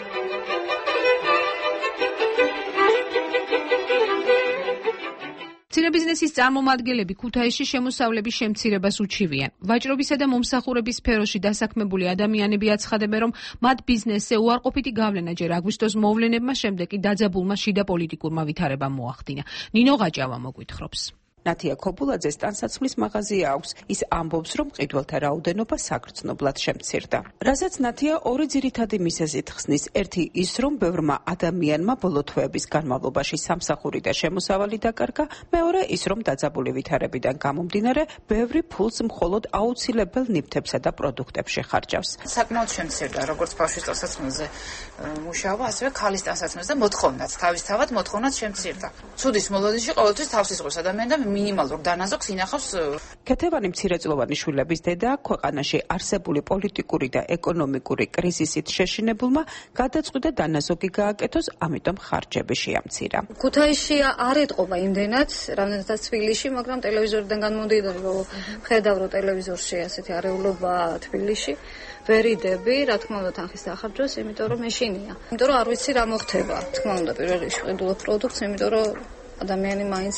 S15: მცირე ბიზნესის წარმომადგენლები ქუთაისში შემოსავლების შემცირებას უჩივიან. ვაჭრობისა და მომსახურების სფეროში დასაქმებული ადამიანები აცხადებენ, რომ მათ ბიზნესზე უარყოფითი გავლენა ჯერ აგვისტოს მოვლენებმა, შემდეგ კი დაძაბულმა შიდა პოლიტიკურმა ვითარებამ მოახდინა. ნინო ღაჭავა მოგვითხრობს.
S16: ნათია ქობულაძეს ტანსაცმლის მაღაზია აქვს. ის ამბობს, რომ მყიდველთა რაოდენობა საგრძნობლად შემცირდა. რასაც ნათია ორი ძირითადი მიზეზით ხსნის. ერთი ის, რომ ბევრმა ადამიანმა ბოლო თვეების განმავლობაში სამსახური და შემოსავალი დაკარგა, მეორე ის, რომ დაძაბული ვითარებიდან გამომდინარე, ბევრი ფულს მხოლოდ აუცილებელ ნივთებსა და პროდუქტებში ხარჯავს.
S17: საკმაოდ შემცირდა, როგორც ბავშვის ტანსაცმელზე მუშაობა, ასევე ქალის ტანსაცმელზე მოთხოვნაც, თავისთავად მოთხოვნაც შემცირდა. ცუდის მოლოდინში ყოველთვის თავს ისხობს ადამიანი და მინიმალურ დანაზოგს ინახავს.
S16: ქეთევანი მცირეწლოვანი შვილების დედა, ქვეყანაში არსებული პოლიტიკური და ეკონომიკური კრიზისით შეშინებულმა გადაწყვიტა დანაზოგი გააკეთოს, ამიტომ ხარჯები შეამცირა.
S5: ქუთაისში არ ეტყობა იმდენად, რამდენადაც თბილისში, მაგრამ ტელევიზორიდან განმოდიოდა, რომ ხედავ, რომ ტელევიზორში ასეთი არეულობა თბილისში ვერ იდები, რა თქმა უნდა თანხის დახარჯვას, იმიტომ რომ მეშინია. იმიტომ რომ არ ვიცი რა მოხდება. თქმა უნდა პირველ რიგში ყიდულობ პროდუქტს, იმიტომ რომ ადამიანი მაინც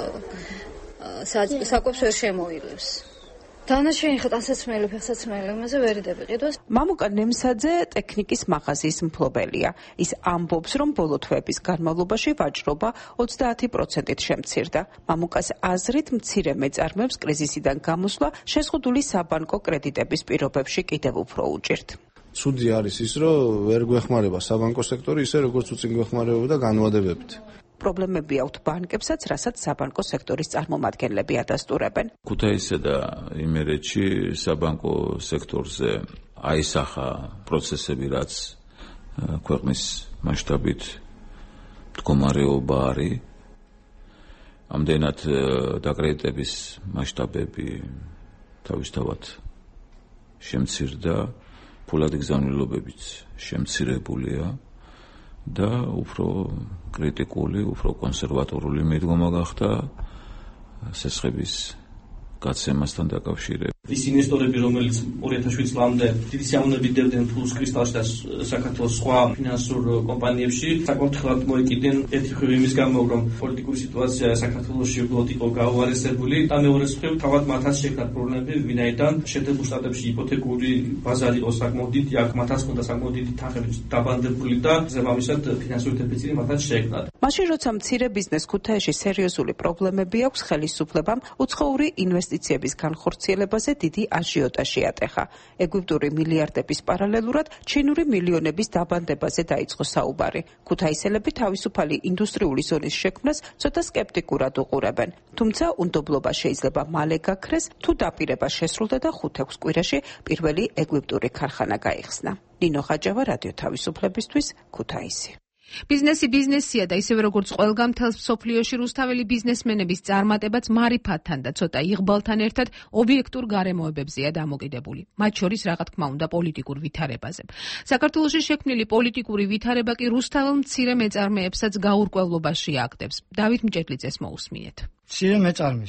S5: საკვებს ვერ შემოილებს. დანარჩენი ხატასაცმელი ფეხსაცმელებაზე ვერ იდები ყიდვას.
S16: მამუკა ნემსაძე ტექნიკის მაღაზიის მფლობელია. ის ამბობს, რომ ბოლო თვეების განმავლობაში ვაჭრობა 30%-ით შემცირდა. მამუკას აზრით მცირე მეწარმეებს კრიზისიდან გამოსვლა შეზღუდული საბანკო კრედიტების პირობებში კიდევ უფრო უჭირთ.
S6: ცუდი არის ის, რომ ვერ გვეხმარება საბანკო სექტორი ისე როგორც უწინ გვეხმარებოდა განვადებებით.
S16: პრობლემები აქვთ ბანკებსაც, რასაც საბანკო სექტორის წარმომადგენლები ადასტურებენ.
S18: ქუთაისსა და იმერეთში საბანკო სექტორზე აისახა პროცესები, რაც ქვეყნის მასშტაბით მდგომარეობა არის. ამდენად დაკრედიტების მასშტაბები თავისთავად შემცირდა, ფულადი გზავნილობებიც შემცირებულია და უფრო კრიტიკული, უფრო კონსერვატორული მიდგომა გახდა სესხების გაცემასთან დაკავშირებით.
S19: ის ინვესტორები, რომელიც 2007 წლამდე დიდი სიამოვნებით დებდნენ ფულს კრისტალში და საქართველოს სხვა ფინანსურ კომპანიებში, საკმაოდ ხელად მოეკიდნენ ერთი მხრივ იმის გამო, რომ პოლიტიკური სიტუაცია საქართველოში უბრალოდ იყო გაუარესებული და მეორე მხრივ თავად მათაც შექმნათ პრობლემები, ვინაიდან შეერთებულ შტატებში იპოთეკური ბაზარი იყო საკმაოდ დიდი, აქ მათაც ჰქონდა საკმაოდ დიდი თანხები დაბანდებული და ზემამისად ფინანსური დეფიციტი მათაც შეექმნათ.
S16: მაშინ როცა მცირე ბიზნეს ქუთაისში სერიოზული პრობლემები აქვს, ხელისუფლებამ უცხოური ინვესტიციების განხორციელებაზე დიდი აჟიოტაჟი ატეხა. ეგვიპტური მილიარდების პარალელურად ჩინური მილიონების დაბანდებაზე დაიწყო საუბარი. ქუთაისელები თავისუფალი ინდუსტრიული ზონის შექმნას ცოტა სკეპტიკურად უყურებენ. თუმცა უნდობლობა შეიძლება მალე გაქრეს, თუ დაპირება შესრულდა და 5-6 კვირაში პირველი ეგვიპტური ქარხანა გაიხსნა. ნინო ღაჭავა, რადიო თავისუფლებისთვის, ქუთაისი.
S15: ბიზნესი ბიზნესია და ისევე როგორც ყველგან მთელს მსოფლიოში რუსთაველი ბიზნესმენების წარმატებაც მარიფათთან და ცოტა იღბალთან ერთად ობიექტურ გარემოებებზეა დამოკიდებული. მათ შორის რა თქმა უნდა პოლიტიკურ ვითარებაზე. საქართველოში შექმნილი პოლიტიკური ვითარება კი რუსთაველ მცირე მეწარმეებსაც გაურკვევლობაში აგდებს. დავით მჭედლიძეს მოусმინეთ.
S20: მცირე მეწარმის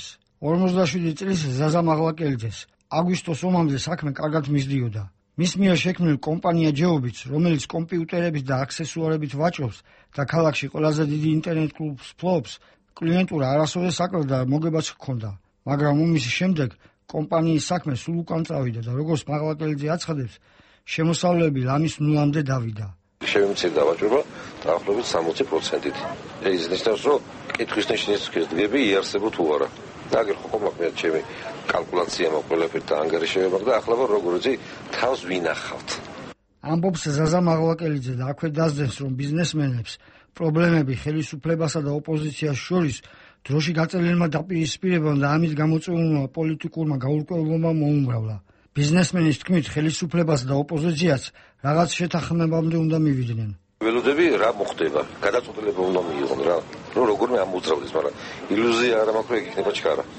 S20: 47 წლის ზაზა მაღლაკელიძეს აგვისტოს ომამდე საქმე კარგად მისდიოდა. მის მიერ შექმნილი კომპანია ჯეობიც, რომელიც კომპიუტერებით და აქსესუარებით ვაჭრობს და ქალაქში ყველაზე დიდი ინტერნეტ კლუბს ფლობს, კლიენტურა არასოდეს აკრდა და მოგებაც ჰქონდა. მაგრამ ომის შემდეგ კომპანიის საქმე სულ უკან წავიდა და როგორც მაღლაკელიძე აცხადებს, შემოსავლები ლამის ნულამდე დავიდა.
S21: შემცირდა ვაჭრობა დაახლოებით 60%-ით. ეს ნიშნავს, რომ კითხვის ნიშნის გზები იარსებო თუ არა. აგერ ხო მაქვს ჩემი კალკულაცია მოყოლებით და ანგარიშებად და ახლა როგორ იცი თავს ვინახავთ.
S20: ამბობს ზაზა მაღლაკელიძე და აქვე დასძენს, რომ ბიზნესმენებს პრობლემები ხელისუფლებასა და ოპოზიციას შორის დროში გაწელებულმა დაპირისპირებამ და ამის გამოწვეულმა პოლიტიკურმა გაურკვევლობამ მოუმრავლა. ბიზნესმენის თქმით, ხელისუფლებას და ოპოზიციას რაღაც შეთანხმებამდე უნდა მივიდნენ.
S21: ველოდები რა მოხდება, გადაწყვეტილება უნდა მიიღონ რა, რომ როგორმე ამოძრავდეს, მაგრამ ილუზია არა მაქვს, იქნება ჩქარა.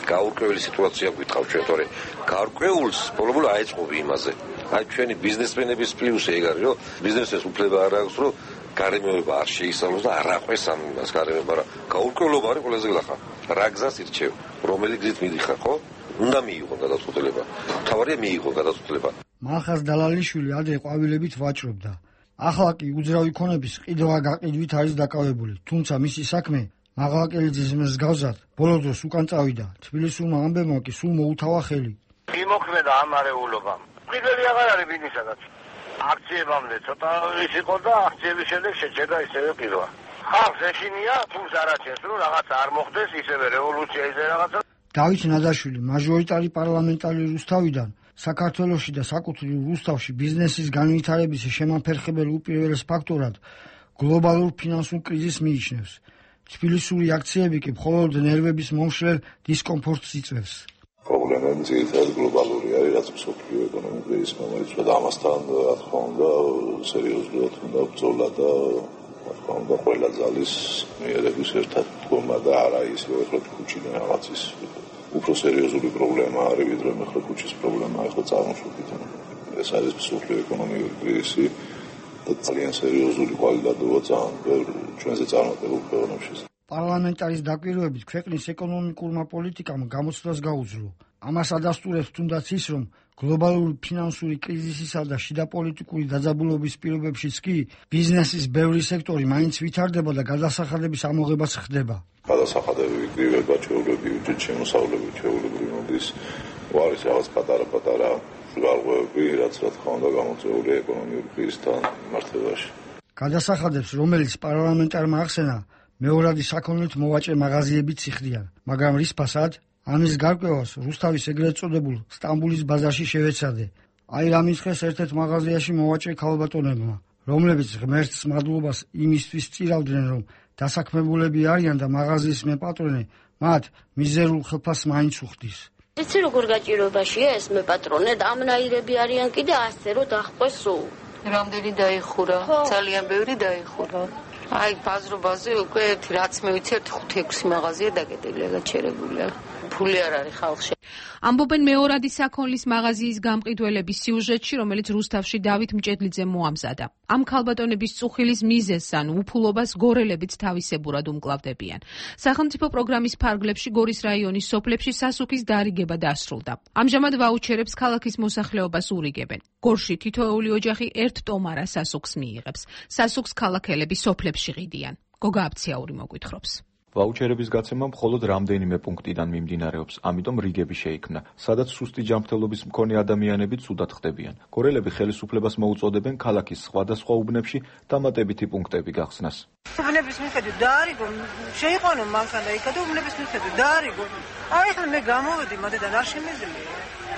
S21: გაურკვეველი სიტუაცია გვითხავ ჩვენ, თორე გაურკვეულს პრობლემა აეწყობი იმაზე. აი ჩვენი ბიზნესმენების პლუსი ეგ არის, რომ ბიზნესის უფლება არ აქვს, რომ გარემოება არ შეისწავლოს და არ აყვეს ამ იმას გარემოება, რა გაურკვევლობა არის ყველაზე გლახა. რა გზას ირჩევ, რომელი გზით მიდიხარ, ხო? უნდა მიიღო გადაწყვეტილება. თავარია მიიღო გადაწყვეტილება.
S20: მალხაზ დალალიშვილი ადრე ყვავილებით ვაჭრობდა. ახლა კი უძრავი ქონების ყიდვა-გაყიდვით არის დაკავებული, თუმცა მისი საქმე მაღალაკელიძის მსგავსად ბოლო დროს უკან წავიდა. თბილისურმა ამბებმა კი სულ მოუთავა ხელი.
S2: იმოქმედა ამ არეულობამ. ყიდველი აღარ არის ბიზნესადაც. აქციებამდე ცოტა ის იყო და აქციების შემდეგ შეჭედა ისევე ყიდვა. ხალხს ეშინია, თუმცა არაჩენს, რომ რაღაც არ მოხდეს, ისევე რევოლუცია ისე რაღაცა.
S20: დავით ნადაშვილი მაჟორიტარი პარლამენტარი რუსთავიდან საქართველოში და საკუთრივ რუსთავში ბიზნესის განვითარების შემამფერხებელ უპირველეს ფაქტორად გლობალურ ფინანსურ კრიზისს მიიჩნევს. თბილისური აქციები კი მხოლოდ ნერვების მომშლელ დისკომფორტს იწვევს.
S22: პრობლემები ძირითადად გლობალური არის, რაც მსოფლიო ეკონომიკის მომეწვა და ამასთან რა თქმა უნდა სერიოზულად უნდა ბრძოლა და რა თქმა უნდა ყველა ძალის მიერების ერთად დგომა და არა ის რომ ეხლა ქუჩიდან რაღაც ის უფრო სერიოზული პრობლემა არის, ვიდრე ახლა ქუჩის პრობლემა ახლა წარმოშობით. ეს არის მსოფლიო ეკონომიკური კრიზისი და ძალიან სერიოზული კვალიტატურა ძალიან ჩვენზე წარმატებულ ქვეყნებში.
S20: პარლამენტარის დაკვირვებით ქვეყნის ეკონომიკურმა პოლიტიკამ გამოცდას გაუძლო. ამას ადასტურებს თუნდაც ის, რომ გლობალური ფინანსური კრიზისისა და შიდა პოლიტიკური დაძაბულობის პირობებშიც კი ბიზნესის ბევრი სექტორი მაინც ვითარდება და გადასახადების ამოღებაც ხდება.
S22: გადასახადები, კრივება, ჩვეულებრივი ბიუჯეტ შემოსავლები, ჩვეულებრივი მოდის არის რაღაც პატარა-პატარა გარღვევები, რაც რა თქმა უნდა გამოწვეულია ეკონომიკური კრიზისთან მიმართებაში.
S20: გადასახადებს, რომელიც პარლამენტარმა ახსენა, მეორადი საქონლით მოვაჭრე მაღაზიებიც იხდიან, მაგრამ რის ფასად? ამის გარკვევას რუსთავის ეგრეთ წოდებულ სტამბულის ბაზარში შევეცადე. აი რამის დღეს ერთ-ერთ მაღაზიაში მოვაჭრე ქალბატონებმა, რომლებიც ღმერთს მადლობას იმისთვის წირავდნენ, რომ დასაქმებულები არიან და მაღაზიის მეპატრონე მათ მიზერულ ხელფასს მაინც უხდის.
S23: იცი როგორ გაჭიროებაშია ეს მეპატრონე და ამნაირები არიან კიდე ასე რომ დახყვეს სულ.
S24: რამდენი დაიხურა? ძალიან ბევრი დაიხურა. აი ბაზრობაზე უკვე რაც მე ვიცი 5-6 მაღაზია დაკეტილია, გაჩერებულია. ფული არ არის ხალხში.
S15: ამბობენ მეორადი საქონლის მაღაზიის გამყიდველების სიუჟეტში, რომელიც რუსთავში დავით მჭედლიძე მოამზადა. ამ ქალბატონების წუხილის მიზეზს ან უფულობას გორელებიც თავისებურად უმკლავდებიან. სახელმწიფო პროგრამის ფარგლებში გორის რაიონის სოფლებში სასუქის დარიგება დასრულდა. ამჟამად ვაუჩერებს ქალაქის მოსახლეობას ურიგებენ. გორში თითოეული ოჯახი ერთ ტომარა სასუქს მიიღებს. სასუქს ქალაქელები სოფლებში ღიდიან. გოგა აბციაური მოგვითხრობს.
S25: ვაუჩერების გაცემა მხოლოდ რამდენიმე პუნქტიდან მიმდინარეობს, ამიტომ რიგები შეიქმნა, სადაც სუსტი ჯანმრთელობის მქონე ადამიანები ცუდად ხდებიან. გორელები ხელისუფლებას მოუწოდებენ ქალაქის სხვადასხვა უბნებში დამატებითი პუნქტები გახსნას.
S26: უბნების მიხედვით დაარიგო, შეიყვანო მანქანა იქა და უბნების მიხედვით დაარიგო. აი ახლა მე გამოვედი მათიდან არ შემიძლია.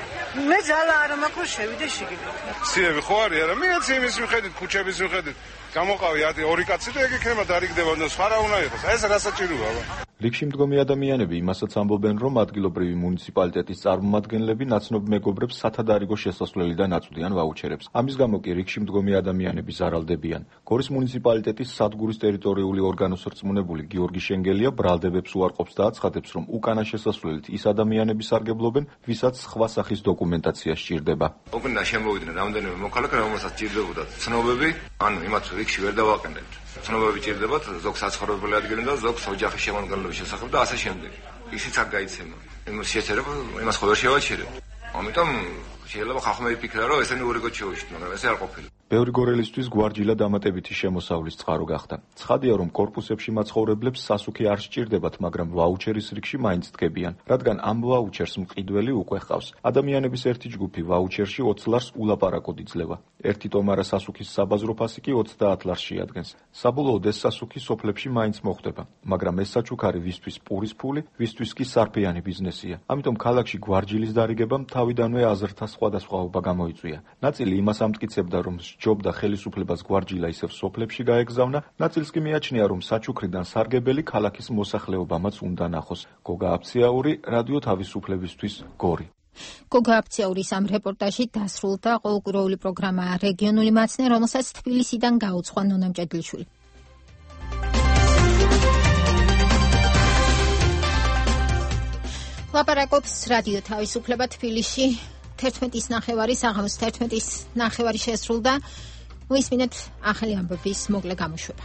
S26: მე ძალა არ მაქვს შევიდე შიგნით.
S9: ციები ხო არის არა? მეც იმის მიხედვით, ქუჩების მიხედვით გამოყავი ორი კაცი და ეგ იქნება დარიგდება და სხვა რა უნდა იყოს. აი ეს რა საჭიროა?
S25: რიგში მდგომი ადამიანები იმასაც ამბობენ, რომ ადგილობრივი მუნიციპალიტეტის წარმომადგენლები ნაცნობ მეგობრებს სათადარიგო შესასვლელიდან აწვდიან ვაუჩერებს. ამის გამო კი რიგში მდგომი ადამიანები ზარალდებიან. გორის მუნიციპალიტეტის სადგურის ტერიტორიული ორგანოს რწმუნებული გიორგი შენგელია ბრალდებებს უარყოფს და აცხადებს, რომ უკანა შესასვლელით ის ადამიანები სარგებლობენ, ვისაც სხვა სახის დოკუმენტაცია სჭირდება.
S27: უკანა შემოვიდნენ რამდენიმე მოქალაქე, რომელსაც სჭირდებოდა ცნობები, ანუ იმათ რიგში ვერ დავაყენებთ. ცნობები ჭირდებათ ზოგს საცხოვრებელი ადგილი და ზოგს ოჯახის შემოგგანობის შესახებ და ასე შემდეგ. ისიც არ გაიცემა. შეეცერება იმას ხო ვერ შევაჩერებ. ამიტომ შეიძლება ხალხმა იფიქრა, რომ ესენი ურიგოთ შევიშთ, მაგრამ ესე არ ყოფილა.
S25: ბევრი გორელისთვის გვარჯილა დამატებითი შემოსავლის წყარო გახდა. ცხადია, რომ კორპუსებში მაცხოვრებლებს სასუქი არ სჭირდებათ, მაგრამ ვაუჩერის რიგში მაინც დგებიან, რადგან ამ ვაუჩერს მყიდველი უკვე ჰყავს. ადამიანების ერთი ჯგუფი ვაუჩერში 20 ლარს ულაპარაკოდ იძლევა. ერთი ტომარა სასუქის საბაზრო ფასი კი 30 ლარს შეადგენს. საბოლოოდ ეს სასუქი სოფლებში მაინც მოხდება, მაგრამ ეს საჩუქარი ვისთვის პურის ფული, ვისთვის კი სარფიანი ბიზნესია. ამიტომ ქალაქში გვარჯილის დარიგებამ თავიდანვე აზრთა სხვადასხვაობა გამოიწვია. ნაწილი იმას ამტკიცებდა, რომ ჯობდა ხელისუფლებას გვარჯილა ისევ სოფლებში გაეგზავნა, ნაწილს კი მიაჩნია, რომ საჩუქრიდან სარგებელი ქალაქის მოსახლეობამაც უნდა ნახოს. გოგა აბციაური, რადიო თავისუფლებისთვის, გორი.
S1: გოგა აბციაურის ამ რეპორტაჟი დასრულდა. ყოველკვირეული პროგრამაა რეგიონული მაცნე, რომელსაც თბილისიდან გაუძღვა ნონა მჭედლიშვილი. ლაპარაკობს რადიო თავისუფლება თბილისში 11-ის ნახევარი საღამოს 11-ის ნახევარი შესრულდა მოისმინეთ ახალი ამბების მოკლე გამოშვება.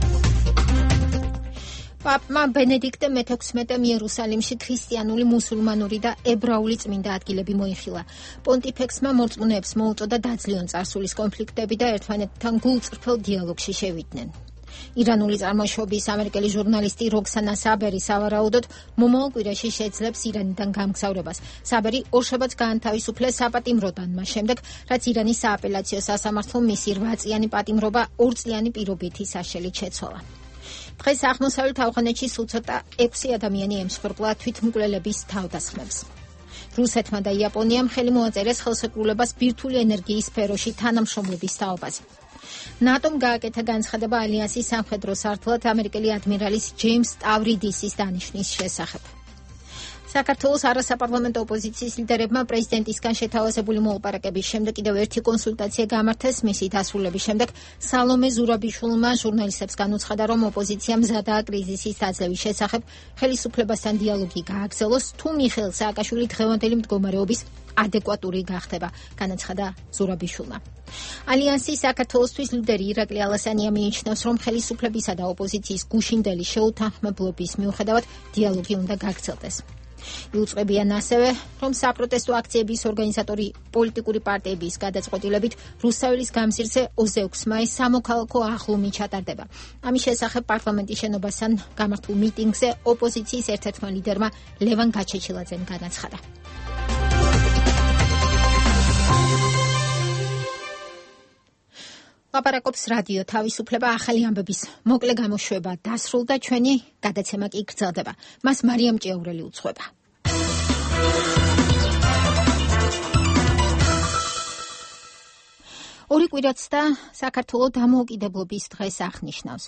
S1: პაპმა ბენედიქტე მე-16-მ იერუსალიმში ქრისტიანული, მუსულმანური და ებრაული წმინდა ადგილები მოიხილა. პონტიფექსმა მორწმუნეებს მოუწოდა დაძლიონ წარსულის კონფლიქტები და ერთმანეთთან გულწრფელ დიალოგში შევიდნენ. ირანული წარმოშობის ამერიკელი ჟურნალისტი როქსანა საბერი სავარაუდოდ მომავალ კვირაში შეძლებს ირანიდან გამგზავრებას. საბერი ორშაბათს გაანთავისუფლეს საპატიმროდანმა შემდეგ, რაც ირანის სააპელაციო სასამართლომ მისი 8-წლიანი პატიმრობა 2-წლიანი პირობითი საშელით შეცვალა. დღეს აღმოსავლეთ ავღანეთში სულ ცოტა 6 ადამიანი ემსხვერპლა თვითმკვლელების თავდასხმებს. რუსეთმა და იაპონიამ ხელი მოაწერეს ხელშეკრულებას ბირთვული ენერგიის სფეროში თანამშრომლობის თაობაზე. ნატომ გააკეთა განცხადება ალიანსის სამხედრო სართულად ამერიკელი ადმირალის ჯეიმს ტავრიდისის დანიშვნის შესახებ. საქართველოს არასაპარლამენტო ოპოზიციის ლიდერებმა პრეზიდენტისგან შეთავაზებული მოლაპარაკების შემდეგ კიდევ ერთი კონსულტაცია გამართეს. მისი დასრულების შემდეგ სალომე ზურაბიშვილმა ჟურნალისტებს განუცხადა, რომ ოპოზიცია მზადაა კრიზისის დაძლევის შესახებ ხელისუფლებასთან დიალოგი გააგრძელოს, თუ მიხეილ სააკაშვილი დღევანდელი მდგომარეობის ადეკვატური გახდება, განაცხადა ზურაბიშვილმა. ალიანსის საქართველოსთვის ლიდერი ირაკლი ალასანია მიიჩნევს, რომ ხელისუფლებისა და ოპოზიციის გუშინდელი შეუთანხმებლობის მიუხედავად დიალოგი უნდა გაგრძელდეს. იუწყებიან ასევე, რომ საპროტესტო აქციების ორგანიზატორი პოლიტიკური პარტიების გადაწყვეტილებით რუსთაველის გამზირზე 26 მაისს სამოქალაქო აღლუმი ჩატარდება. ამის შესახებ პარლამენტის შენობასთან გამართულ მიტინგზე ოპოზიციის ერთ-ერთმა ლიდერმა ლევან გაჩეჩილაძემ განაცხადა. ლაპარაკობს რადიო თავისუფლება ახალი ამბების მოკლე გამოშვება დასრულდა, ჩვენი გადაცემა კი გრძელდება. მას მარიამ ჭიაურელი უძღვება. ორი კვირაც და საქართველოს დამოუკიდებლობის დღეს აღნიშნავს.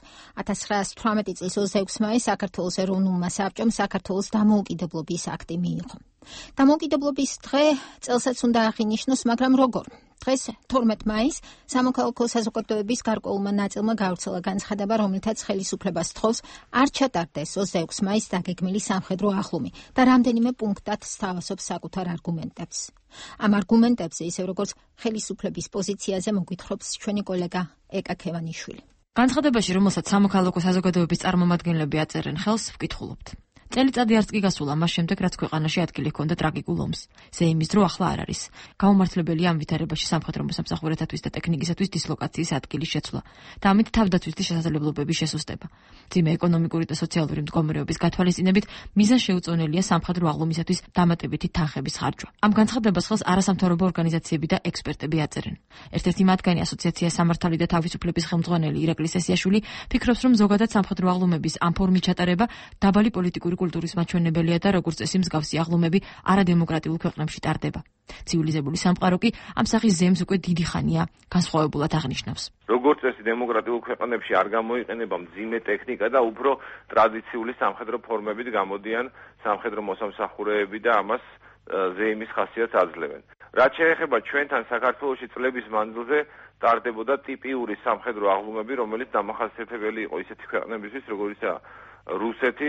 S1: 1918 წლის 26 მაისს საქართველოს ეროვნულმა საბჭომ საქართველოს დამოუკიდებლობის აქტი მიიღო. დამოუკიდებლობის დღე წელსაც უნდა აღინიშნოს, მაგრამ როგორ? დღეს 12 მაისს სამოქალაქო საზოგადოების გარკვეულმა ნაწილმა გავრცელა განცხადება, რომელთაც ხელისუფლებას თხოვს არ ჩატარდეს 26 მაისს დაგეგმილი სამხედრო აღლუმი და რამდენიმე პუნქტად სთავაზობს საკუთარ არგუმენტებს. ამ არგუმენტებზე, ისევ როგორც ხელისუფლების პოზიციაზე მოგვითხრობს ჩვენი კოლეგა ეკა ქევანიშვილი.
S3: განცხადებაში, რომელსაც სამოქალაქო საზოგადოების წარმომადგენლები აწერენ ხელს, ვკითხულობთ. წელიწადი არც კი გასულა მას შემდეგ, რაც ქვეყანაში ადგილი ჰქონდა ტრაგიკულ ომს. ზეიმის დრო ახლა არ არის. გაუმართლებელია ამ ვითარებაში სამხედრო მოსამსახურეთათვის და ტექნიკისათვის დისლოკაციის ადგილის შეცვლა და ამით თავდაცვითი შესაძლებლობების შესუსტება. ძიმე ეკონომიკური და სოციალური მდგომარეობის გათვალისწინებით მიზან შეუწონელია სამხედრო აღლუმისათვის დამატებითი თანხების ხარჯვა. ამ განცხადებას ხელს არასამთავრობო ორგანიზაციები და ექსპერტები აწერენ. ერთ-ერთი მათგანი ასოციაცია სამართალი და თავისუფლების ხელმძღვანელი ირაკლი სესიაშვილი ფიქრობს, რომ ზოგადად სამხედრო აღლუმების ამ ფორმის ჩატარება დაბალი პოლიტიკური კულტურის მაჩვენებელია და როგორც წესი მსგავსი აღლუმები არადემოკრატიულ ქვეყნებში ტარდება. ცივილიზებული სამყარო კი ამ სახის ზემს უკვე დიდი ხანია განსხვავებულად აღნიშნავს.
S27: როგორც წესი დემოკრატიულ ქვეყნებში არ გამოიყენება მძიმე ტექნიკა და უფრო ტრადიციული სამხედრო ფორმებით გამოდიან სამხედრო მოსამსახურეები და ამას ზეიმის ხასიათს აძლევენ. რაც შეეხება ჩვენთან საქართველოში წლების მანძილზე ტარდებოდა ტიპიური სამხედრო აღლუმები, რომელიც დამახასიათებელი იყო ისეთი ქვეყნებისთვის, როგორიცაა რუსეთი,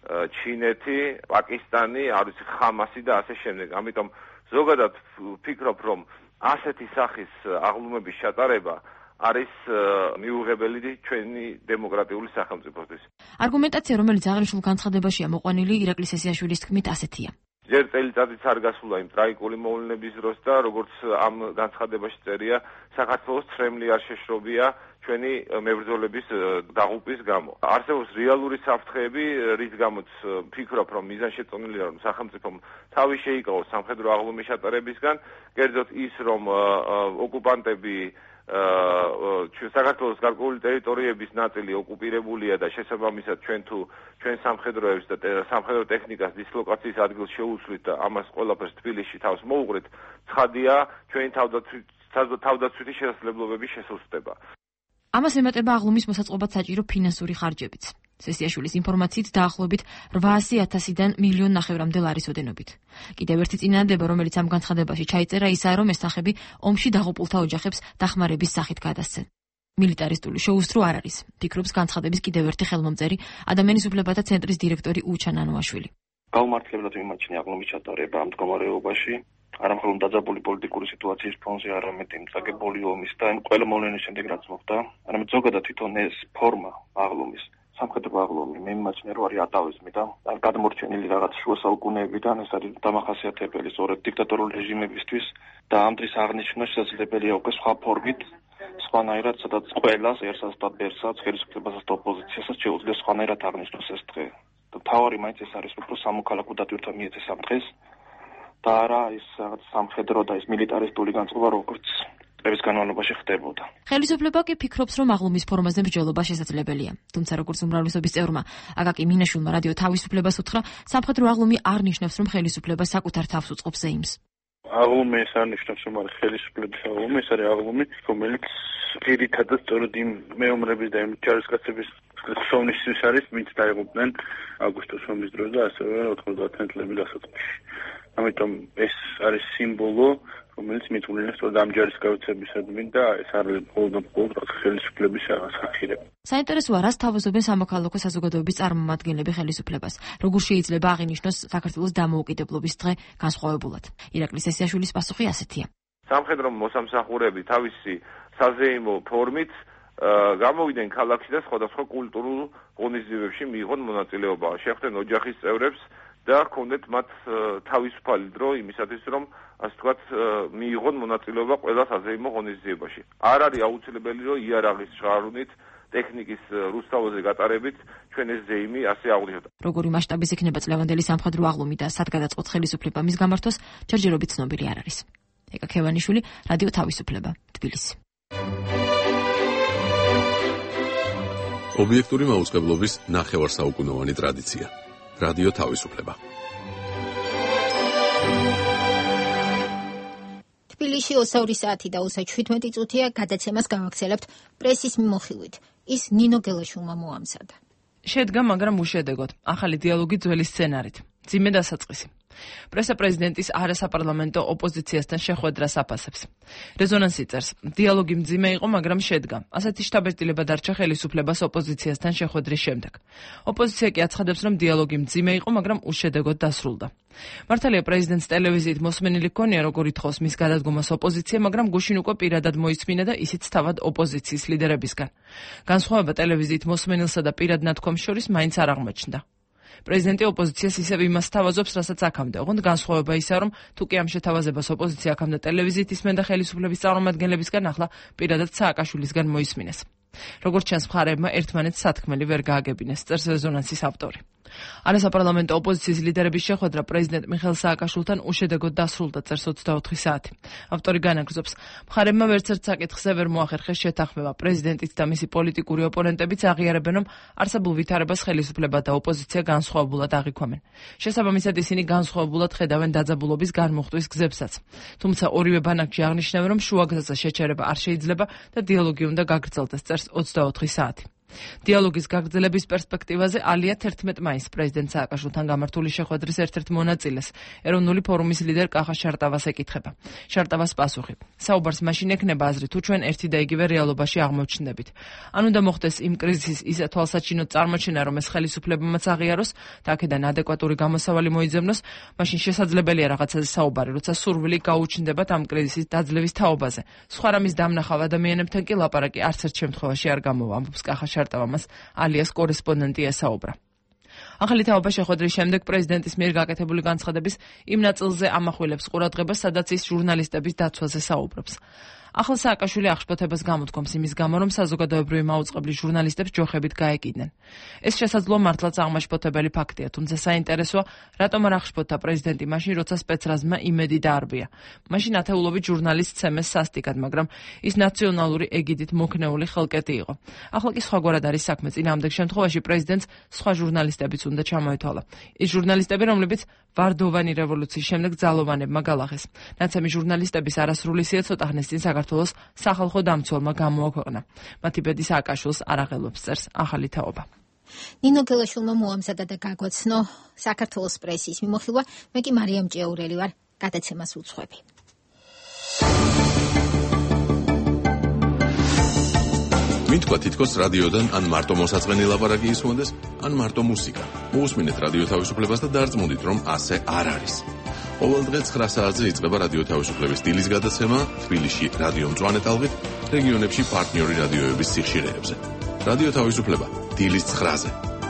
S27: ჩინეთი, პაკისტანი, არის ხამასი და ასე შემდეგ. ამიტომ ზოგადად ვფიქრობ, რომ ასეთი სახის აღლუმების ჩატარება არის მიუღებელი ჩვენი დემოკრატიული სახელმწიფოსთვის.
S3: არგუმენტაცია, რომელიც აღნიშნულ განცხადებაშია მოყვანილი, ირაკლი სესიაშვილის თქმით ასეთია.
S27: ჯერ წელიწადიც არ გასულა იმ ტრაგიკული მოვლენების დროს და როგორც ამ განცხადებაში წერია, საქართველოს ცრემლი არ შეშრობია ჩვენი მებრძოლების დაღუპვის გამო. არსებობს რეალური საფრთხეები, რის გამოც ვფიქრობ, რომ მიზანშეწონილია, რომ სახელმწიფომ თავი შეიკავოს სამხედრო აღლუმის ჩატარებისგან, კერძოდ ის, რომ ოკუპანტები საქართველოს გარკვეული ტერიტორიების ნაწილი ოკუპირებულია და შესაბამისად ჩვენ სამხედროებს და სამხედრო ტექნიკას დისლოკაციის ადგილს შეუცვლით და ამას ყველაფერს თბილისში თავს მოუყრით, ცხადია ჩვენი თავდაცვითი შესაძლებლობების შესუსტება.
S3: ამას ემატება აღლუმის მოსაწყობად საჭირო ფინანსური ხარჯებიც. სესიაშვილის ინფორმაციით დაახლოებით 800,000-დან 1,5 ლარის ოდენობით. კიდევ ერთი წინადადება, რომელიც ამ განცხადებაში ჩაიწერა, ისაა, რომ ეს სახები ომში დაღუპულთა ოჯახებს დახმარების სახით გადასცენ. მილიტარისტული შეუსწრო არ არის, ფიქრობს განცხადების კიდევ ერთი ხელმომწერი, ადამიანის უფლებათა ცენტრის დირექტორი უჩან ანუაშვილი.
S4: გაუმართლებლად მიმაჩნია აღლუმის ჩატარება ამ მდგომარეობაში. არა მხოლოდ დაძაბული პოლიტიკური სიტუაციის ფონზე, არამედ იმ წაგებული ომის და იმ ყველა მოვლენის შემდეგ რაც მოხდა, არამედ ზოგადად თვითონ ეს ფორმა აღლუმის სამხედრო აღლუმი მე მიმაჩნია რომ არის ატავიზმი და არ გადმორჩენილი რაღაც შუა საუკუნეებიდან ეს არის დამახასიათებელი სწორედ დიქტატორული რეჟიმებისთვის და ამ დღის აღნიშვნა შესაძლებელია უკვე სხვა ფორმით, სხვანაირად, სადაც ყველას ერთსაც და ბერსაც, ხელისუფლებასაც და ოპოზიციასაც შეუძლია სხვანაირად აღნიშნოს ეს დღე. და თავარი მაინც ეს არის უფრო სამოქალაქო დატვირთვა მიეცეს ამ დღეს და არა ის რაღაც სამხედრო და ის მილიტარისტული განწყობა როგორც წლების განმავლობაში ხდებოდა.
S3: ხელისუფლება კი ფიქრობს, რომ აღლუმის ფორმაზე მსჯელობა შესაძლებელია. თუმცა როგორც უმრავლესობის წევრმა აკაკი მინაშვილმა რადიო თავისუფლებას უთხრა, სამხედრო აღლუმი არ ნიშნავს, რომ ხელისუფლება საკუთარ თავს უწყობს ზეიმს.
S7: აღლუმი ეს არ ნიშნავს, რომ არის ხელისუფლების აღლუმი, ეს არის აღლუმი, რომელიც ძირითადად სწორედ იმ მეომრების და იმ ჯარისკაცების ხსოვნისთვის არის, ვინც დაიღუპნენ აგვისტოს ომის დროს და ასევე 90-იან წლების დასაწყისში. ამიტომ ეს არის სიმბოლო, რომელიც მიწვლილა სწორედ ამ ჯარისკაცებისადმი და ეს არის მხოლოდ ხელისუფლების სახირება.
S3: საინტერესოა, რას თავაზობენ სამოქალაქო საზოგადოების წარმომადგენლები ხელისუფლებას. როგორ შეიძლება აღინიშნოს საქართველოს დამოუკიდებლობის დღე განსხვავებულად. ირაკლი სესიაშვილის პასუხი ასეთია.
S27: სამხედრო მოსამსახურეები თავისი საზეიმო ფორმით გამოვიდნენ ქალაქში და სხვადასხვა კულტურულ ღონისძიებებში მიიღონ მონაწილეობა. შეხვდნენ ოჯახის წევრებს და ჰქონდეთ მათ თავისუფალი დრო იმისათვის, რომ ასე ვთქვათ, მიიღონ მონაწილეობა ყველა საზეიმო ღონისძიებაში. არ არის აუცილებელი, რომ იარაღის შარუნით, ტექნიკის რუსთავაზე გატარებით ჩვენ ეს ზეიმი ასე აღვნიშნოთ.
S3: როგორი მასშტაბის იქნება წლევანდელი სამხედრო აღლუმი და სად გადაწყობს ხელისუფლება მის გამართვას, ჯერჯერობით ცნობილი არ არის. ეკა ქევანიშვილი, რადიო თავისუფლება, თბილისი.
S8: ობიექტური მაუწყებლობის ნახევარსაუკუნოვანი ტრადიცია. რადიო თავისუფლება.
S1: თბილისში 2 საათი და 17 წუთია გადაცემას გავაგრძელებთ პრესის მიმოხილვით. ის ნინო გელაშვილმა მოამზადა.
S10: შედგა, მაგრამ უშედეგოდ. ახალი დიალოგი ძველი სცენარით. ძიმე დასაწყისი. პრესა პრეზიდენტის არასაპარლამენტო ოპოზიციასთან შეხვედრას აფასებს. რეზონანსი წერს, დიალოგი მძიმე იყო, მაგრამ შედგა. ასეთი შთაბეჭდილება დარჩა ხელისუფლებას ოპოზიციასთან შეხვედრის შემდეგ. ოპოზიცია კი აცხადებს, რომ დიალოგი მძიმე იყო, მაგრამ უშედეგოდ დასრულდა. მართალია პრეზიდენტს ტელევიზიით მოსმენილი ჰქონია, როგორ ითხოვს მის გადადგომას ოპოზიცია, მაგრამ გუშინ უკვე პირადად მოისმინა და ისიც თავად ოპოზიციის ლიდერებისგან. განსხვავება ტელევიზიით მოსმენილსა და პირად ნათქვამს შორის მაინც არ აღმოჩნდა. პრეზიდენტი ოპოზიციას ისევ იმას თავაზობს, რასაც აქამდე. ოღონდ განსხვავება ისაა, რომ თუ კი ამ შეთავაზებას ოპოზიცია აქამდე ტელევიზიით ისმენდა ხელისუფლების წარმომადგენლებისგან, ახლა პირადად სააკაშვილისგან მოისმინეს. როგორც ჩანს, მხარეებმა ერთმანეთს სათქმელი ვერ გააგებინეს, წერს რეზონანსის ავტორი. არასაპარლამენტო ოპოზიციის ლიდერების შეხვედრა პრეზიდენტ მიხეილ სააკაშვილთან უშედეგოდ დასრულდა, წერს 24 საათი. ავტორი განაგრძობს, მხარეებმა ვერცერთ საკითხზე ვერ მოახერხეს შეთანხმება. პრეზიდენტიც და მისი პოლიტიკური ოპონენტებიც აღიარებენ, რომ არსებულ ვითარებას ხელისუფლება და ოპოზიცია განსხვავებულად აღიქვამენ. შესაბამისად ისინი განსხვავებულად ხედავენ დაძაბულობის განმუხტვის გზებსაც. თუმცა ორივე ბანაკში აღნიშნავენ, რომ შუაგზაზე შეჩერება არ შეიძლება და დიალოგი უნდა გაგრძელდეს, წერს 24 საათი. დიალოგის გაგრძელების პერსპექტივაზე ალია 11 მაისს პრეზიდენტ სააკაშვილთან გამართული შეხვედრის ერთ-ერთ მონაწილეს, ეროვნული ფორუმის ლიდერ კახა შარტავას ეკითხება. შარტავას პასუხი: საუბარს მაშინ ექნება აზრი, თუ ჩვენ ერთი და იგივე რეალობაში აღმოჩნდებით. ან უნდა მოხდეს იმ კრიზისის ისე თვალსაჩინოდ წარმოჩენა, რომ ეს ხელისუფლებამაც აღიაროს და აქედან ადეკვატური გამოსავალი მოიძებნოს, მაშინ შესაძლებელია რაღაცაზე საუბარი, როცა სურვილი გაუჩნდებათ ამ კრიზისის დაძლევის თაობაზე. სხვა რამის დამნახავ ადამიანებთან კი ლაპარაკი არც ერთ შემთხვევაში არ გამოვა, ამბობს კახა შარტავამას ალიას კორესპონდენტი ესაუბრა. ახალი თაობა შეხვედრის შემდეგ პრეზიდენტის მიერ გაკეთებული განცხადების იმ ნაწილზე ამახვილებს ყურადღებას, სადაც ის ჟურნალისტების დაცვაზე საუბრობს. ახლა სააკაშვილი აღშფოთებას გამოთქვამს იმის გამო, რომ საზოგადოებრივი მაუწყებლის ჟურნალისტებს ჯოხებით გაეკიდნენ. ეს შესაძლოა მართლაც აღმაშფოთებელი ფაქტია, თუმცა საინტერესოა, რატომ არ აღშფოთდა პრეზიდენტი მაშინ, როცა სპეცრაზმა იმედი დაარბია. მაშინ ათეულობით ჟურნალისტს ცემეს სასტიკად, მაგრამ ის ნაციონალური ეგიდით მოქნეული ხელკეტი იყო. ახლა კი სხვაგვარად არის საქმე. წინააღმდეგ შემთხვევაში პრეზიდენტს სხვა ჟურნალისტებიც უნდა ჩამოეთვალა. ის ჟურნალისტები, რომლებიც ვარდოვანი რევოლუციის შემდეგ ძალოვანებმა გალახეს. ნაცემი ჟურნალისტების არასრული სიეცოტახნეს წინ საქართველოს სახალხო დამცველმა გამოაქვეყნა. მათი ბედი სააკაშვილს არ აღელვებს, წერს ახალი თაობა.
S1: ნინო გელაშვილმა მოამზადა და გაგვაცნო საქართველოს პრესის მიმოხილვა. მე კი მარიამ ჭეურელი ვარ, გადაცემას უძღვები.
S8: მითქვა თითქოს რადიოდან ან მარტო მოსაწყენი ლაპარაკი ისმოდეს, ან მარტო მუსიკა. მოусმინეთ რადიო თავისუფლებას და დარწმუნდით, რომ ასე არ არის. ყოველ დღე 9 საათზე იწყება რადიო თავისუფლების დილის გადაცემა თბილისში რადიო მწვანე ტალღით, რეგიონებში პარტნიორი რადიოების სიხშირეებზე. რადიო თავისუფლება დილის 9-ზე.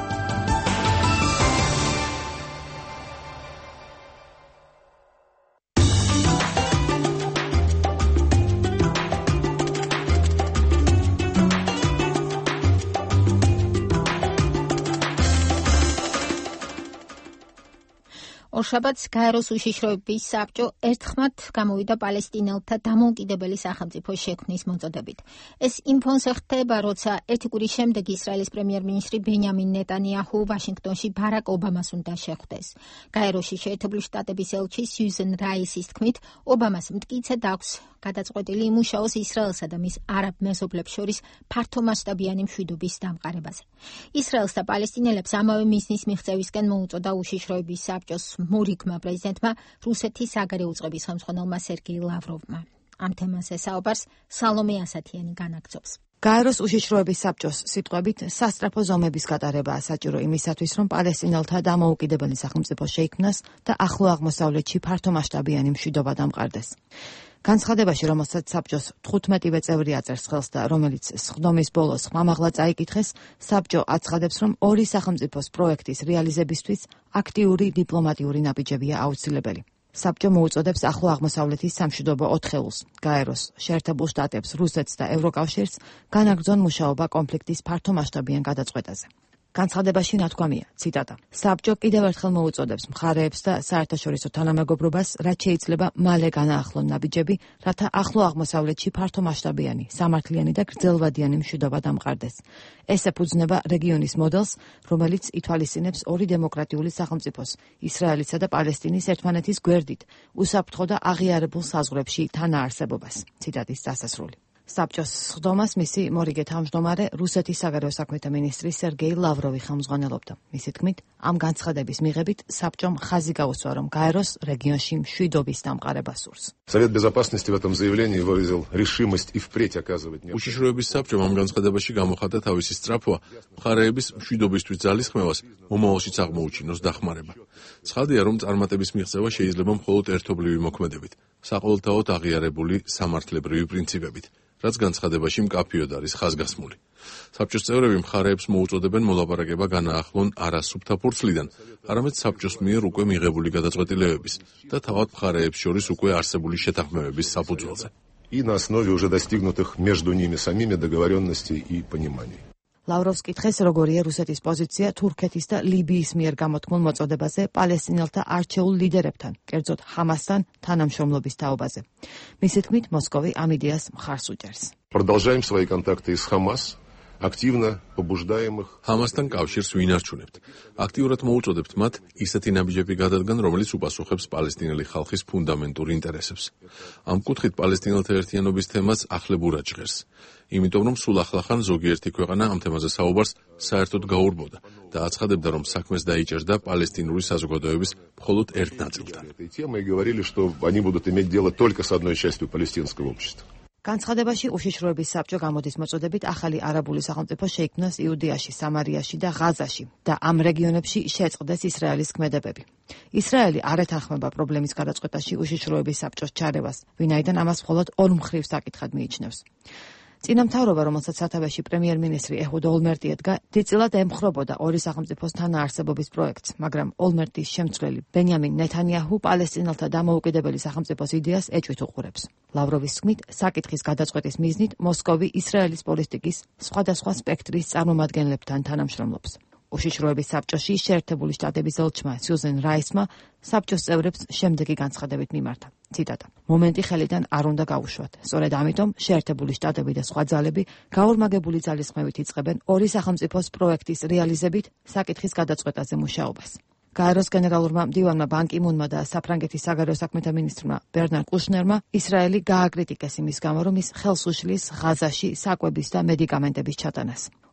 S1: ორშაბათს გაეროს უშიშროების საბჭო ერთხმად გამოვიდა პალესტინელთა დამოუკიდებელი სახელმწიფოს შექმნის მოწოდებით. ეს ინფონზე ხდება, როცა ერთი კვირის შემდეგ ისრაელის პრემიერ-მინისტრი ბენიამინ ნეტანიაჰუ ვაშინგტონში ბარაკ ობამას უნდა შეხვდეს. გაეროში შეერთებული შტატების ელჩი სიუზენ რაისის თქმით, ობამას მტკიცედ აქვს გადაწყვეტილი იმუშაოს ისრაელსა და მის არაბ მეზობლებს შორის ფართომასშტაბიანი მშვიდობის დამყარებაზე. ისრაელს და პალესტინელებს ამავე მიზნის მიღწევისკენ მოუწოდა უშიშროების საბჭოს მორიგმა პრეზიდენტმა რუსეთის საგარეო უწყების ხელმძღვანელმა სერგეი ლავროვმა. ამ თემაზე საუბარს სალომე ასათიანი განაგრძობს.
S5: გაეროს უშიშროების საბჭოს სიტყვებით სასწრაფო ზომების გატარებაა საჭირო იმისათვის, რომ პალესტინელთა დამოუკიდებელი სახელმწიფო შეიქმნას და ახლო აღმოსავლეთში ფართომასშტაბიანი მშვიდობა დამყარდეს. განცხადებაში, რომელსაც საბჭოს 15-ვე წევრი აწერს ხელს და რომელიც სხდომის ბოლოს ხმამაღლა წაიკითხეს, საბჭო აცხადებს, რომ ორი სახელმწიფოს პროექტის რეალიზებისთვის აქტიური დიპლომატიური ნაბიჯებია აუცილებელი. საბჭო მოუწოდებს ახლო აღმოსავლეთის სამშვიდობო ოთხეულს, გაეროს, შეერთებულ შტატებს, რუსეთს და ევროკავშირს განაგრძონ მუშაობა კონფლიქტის ფართომასშტაბიან გადაწყვეტაზე. განცხადებაში ნათქვამია, ციტატა: საბჭო კიდევ ერთხელ მოუწოდებს მხარეებს და საერთაშორისო თანამეგობრობას, რაც შეიძლება მალე განაახლონ ნაბიჯები, რათა ახლო აღმოსავლეთში ფართომასშტაბიანი, სამართლიანი და გრძელვადიანი მშვიდობა დამყარდეს. ეს ეფუძნება რეგიონის მოდელს, რომელიც ითვალისწინებს ორი დემოკრატიული სახელმწიფოს, ისრაელისა და პალესტინის ერთმანეთის გვერდით, უსაფრთხო და აღიარებულ საზღვრებში თანაარსებობას. ციტატის დასასრული. საბჭოს სხდომას მისი მორიგე თავმჯდომარე რუსეთის საგარეო საქმეთა მინისტრი სერგეი ლავროვი ხელმძღვანელობდა. მისი თქმით, ამ განცხადების მიღებით საბჭომ ხაზი გაუსვა, რომ გაეროს რეგიონში მშვიდობის დამყარება სურს.
S6: Совет безопасности в этом заявлении выразил решимость и впредь оказывать
S8: უშიშროების საბჭომ ამ განცხადებაში გამოხატა თავისი სწრაფვა მხარეების მშვიდობისთვის ძალისხმევას მომავალშიც აღმოუჩინოს დახმარება. ცხადია, რომ წარმატების მიღწევა შეიძლება მხოლოდ ერთობლივი მოქმედებით, საყოველთაოდ აღიარებული სამართლებრივი პრინციპებით, რაც განცხადებაში მკაფიოდ არის ხაზგასმული. საბჭოს წევრები მხარეებს მოუწოდებენ მოლაპარაკება განაახლონ არა სუფთა ფურცლიდან, არამედ საბჭოს მიერ უკვე მიღებული გადაწყვეტილებების და თავად მხარეებს შორის უკვე არსებული შეთანხმებების საფუძველზე.
S6: И на основе уже достигнутых между ними самими договоренностей и пониманий.
S5: ლავროვს კითხეს, როგორია რუსეთის პოზიცია თურქეთის და ლიბიის მიერ გამოთქმულ მოწოდებაზე პალესტინელთა არჩეულ ლიდერებთან, კერძოდ ჰამასთან თანამშრომლობის თაობაზე. მისი თქმით, მოსკოვი ამ იდეას მხარს უჭერს.
S6: Продолжаем свои контакты с Хамас, активно побуждаем их.
S8: ჰამასთან კავშირს ვინარჩუნებთ. აქტიურად მოუწოდებთ მათ ისეთი ნაბიჯები გადადგან, რომელიც უპასუხებს პალესტინელი ხალხის ფუნდამენტურ ინტერესებს. ამ კუთხით პალესტინელთა ერთიანობის თემას ახლებურად ჟღერს. იმიტომ რომ სულ ახლახან ზოგიერთი ქვეყანა ამ თემაზე საუბარს საერთოდ გაურბოდა და აცხადებდა, რომ საქმეს დაიჭერდა პალესტინური საზოგადოების მხოლოდ ერთ ნაწილთან.
S6: Этой темой говорили, что они будут иметь дело только с одной частью палестинского общества.
S5: განცხადებაში უშიშროების საბჭო გამოდის მოწოდებით ახალი არაბული სახელმწიფო შეიქმნას იუდეაში, სამარიაში და ღაზაში და ამ რეგიონებში შეწყდეს ისრაელის ქმედებები. ისრაელი არ ეთანხმება პრობლემის გადაწყვეტაში უშიშროების საბჭოს ჩარევას, ვინაიდან ამას მხოლოდ ორ მხრივ საკითხად მიიჩნევს. წინამთავრობა, რომელსაც სათავეში პრემიერ-მინისტრი ეჰუდ ოლმერტი ედგა, დიდწილად ემხრობოდა ორი სახელმწიფოს თანაარსებობის პროექტს, მაგრამ ოლმერტის შემცვლელი ბენიამინ ნეთანიაჰუ პალესტინელთა დამოუკიდებელი სახელმწიფოს იდეას ეჭვით უყურებს. ლავროვის თქმით, საკითხის გადაწყვეტის მიზნით მოსკოვი ისრაელის პოლიტიკის სხვადასხვა სპექტრის წარმომადგენლებთან თანამშრომლობს. უშიშროების საბჭოში შეერთებული შტატების ელჩმა სიუზენ რაისმა საბჭოს წევრებს შემდეგი განცხადებით მიმართა. ციტატა: მომენტი ხელიდან არ უნდა გაუშვათ. სწორედ ამიტომ შეერთებული შტატები და სხვა ძალები გაორმაგებული ძალისხმევით იწყებენ ორი სახელმწიფოს პროექტის რეალიზებით საკითხის გადაწყვეტაზე მუშაობას. გაეროს გენერალურმა მდივანმა ბან კი მუნმა და საფრანგეთის საგარეო საქმეთა მინისტრმა ბერნარ კუშნერმა ისრაელი გააკრიტიკეს იმის გამო, რომ ის ხელს უშლის ღაზაში საკვების და მედიკამენტების ჩატანას.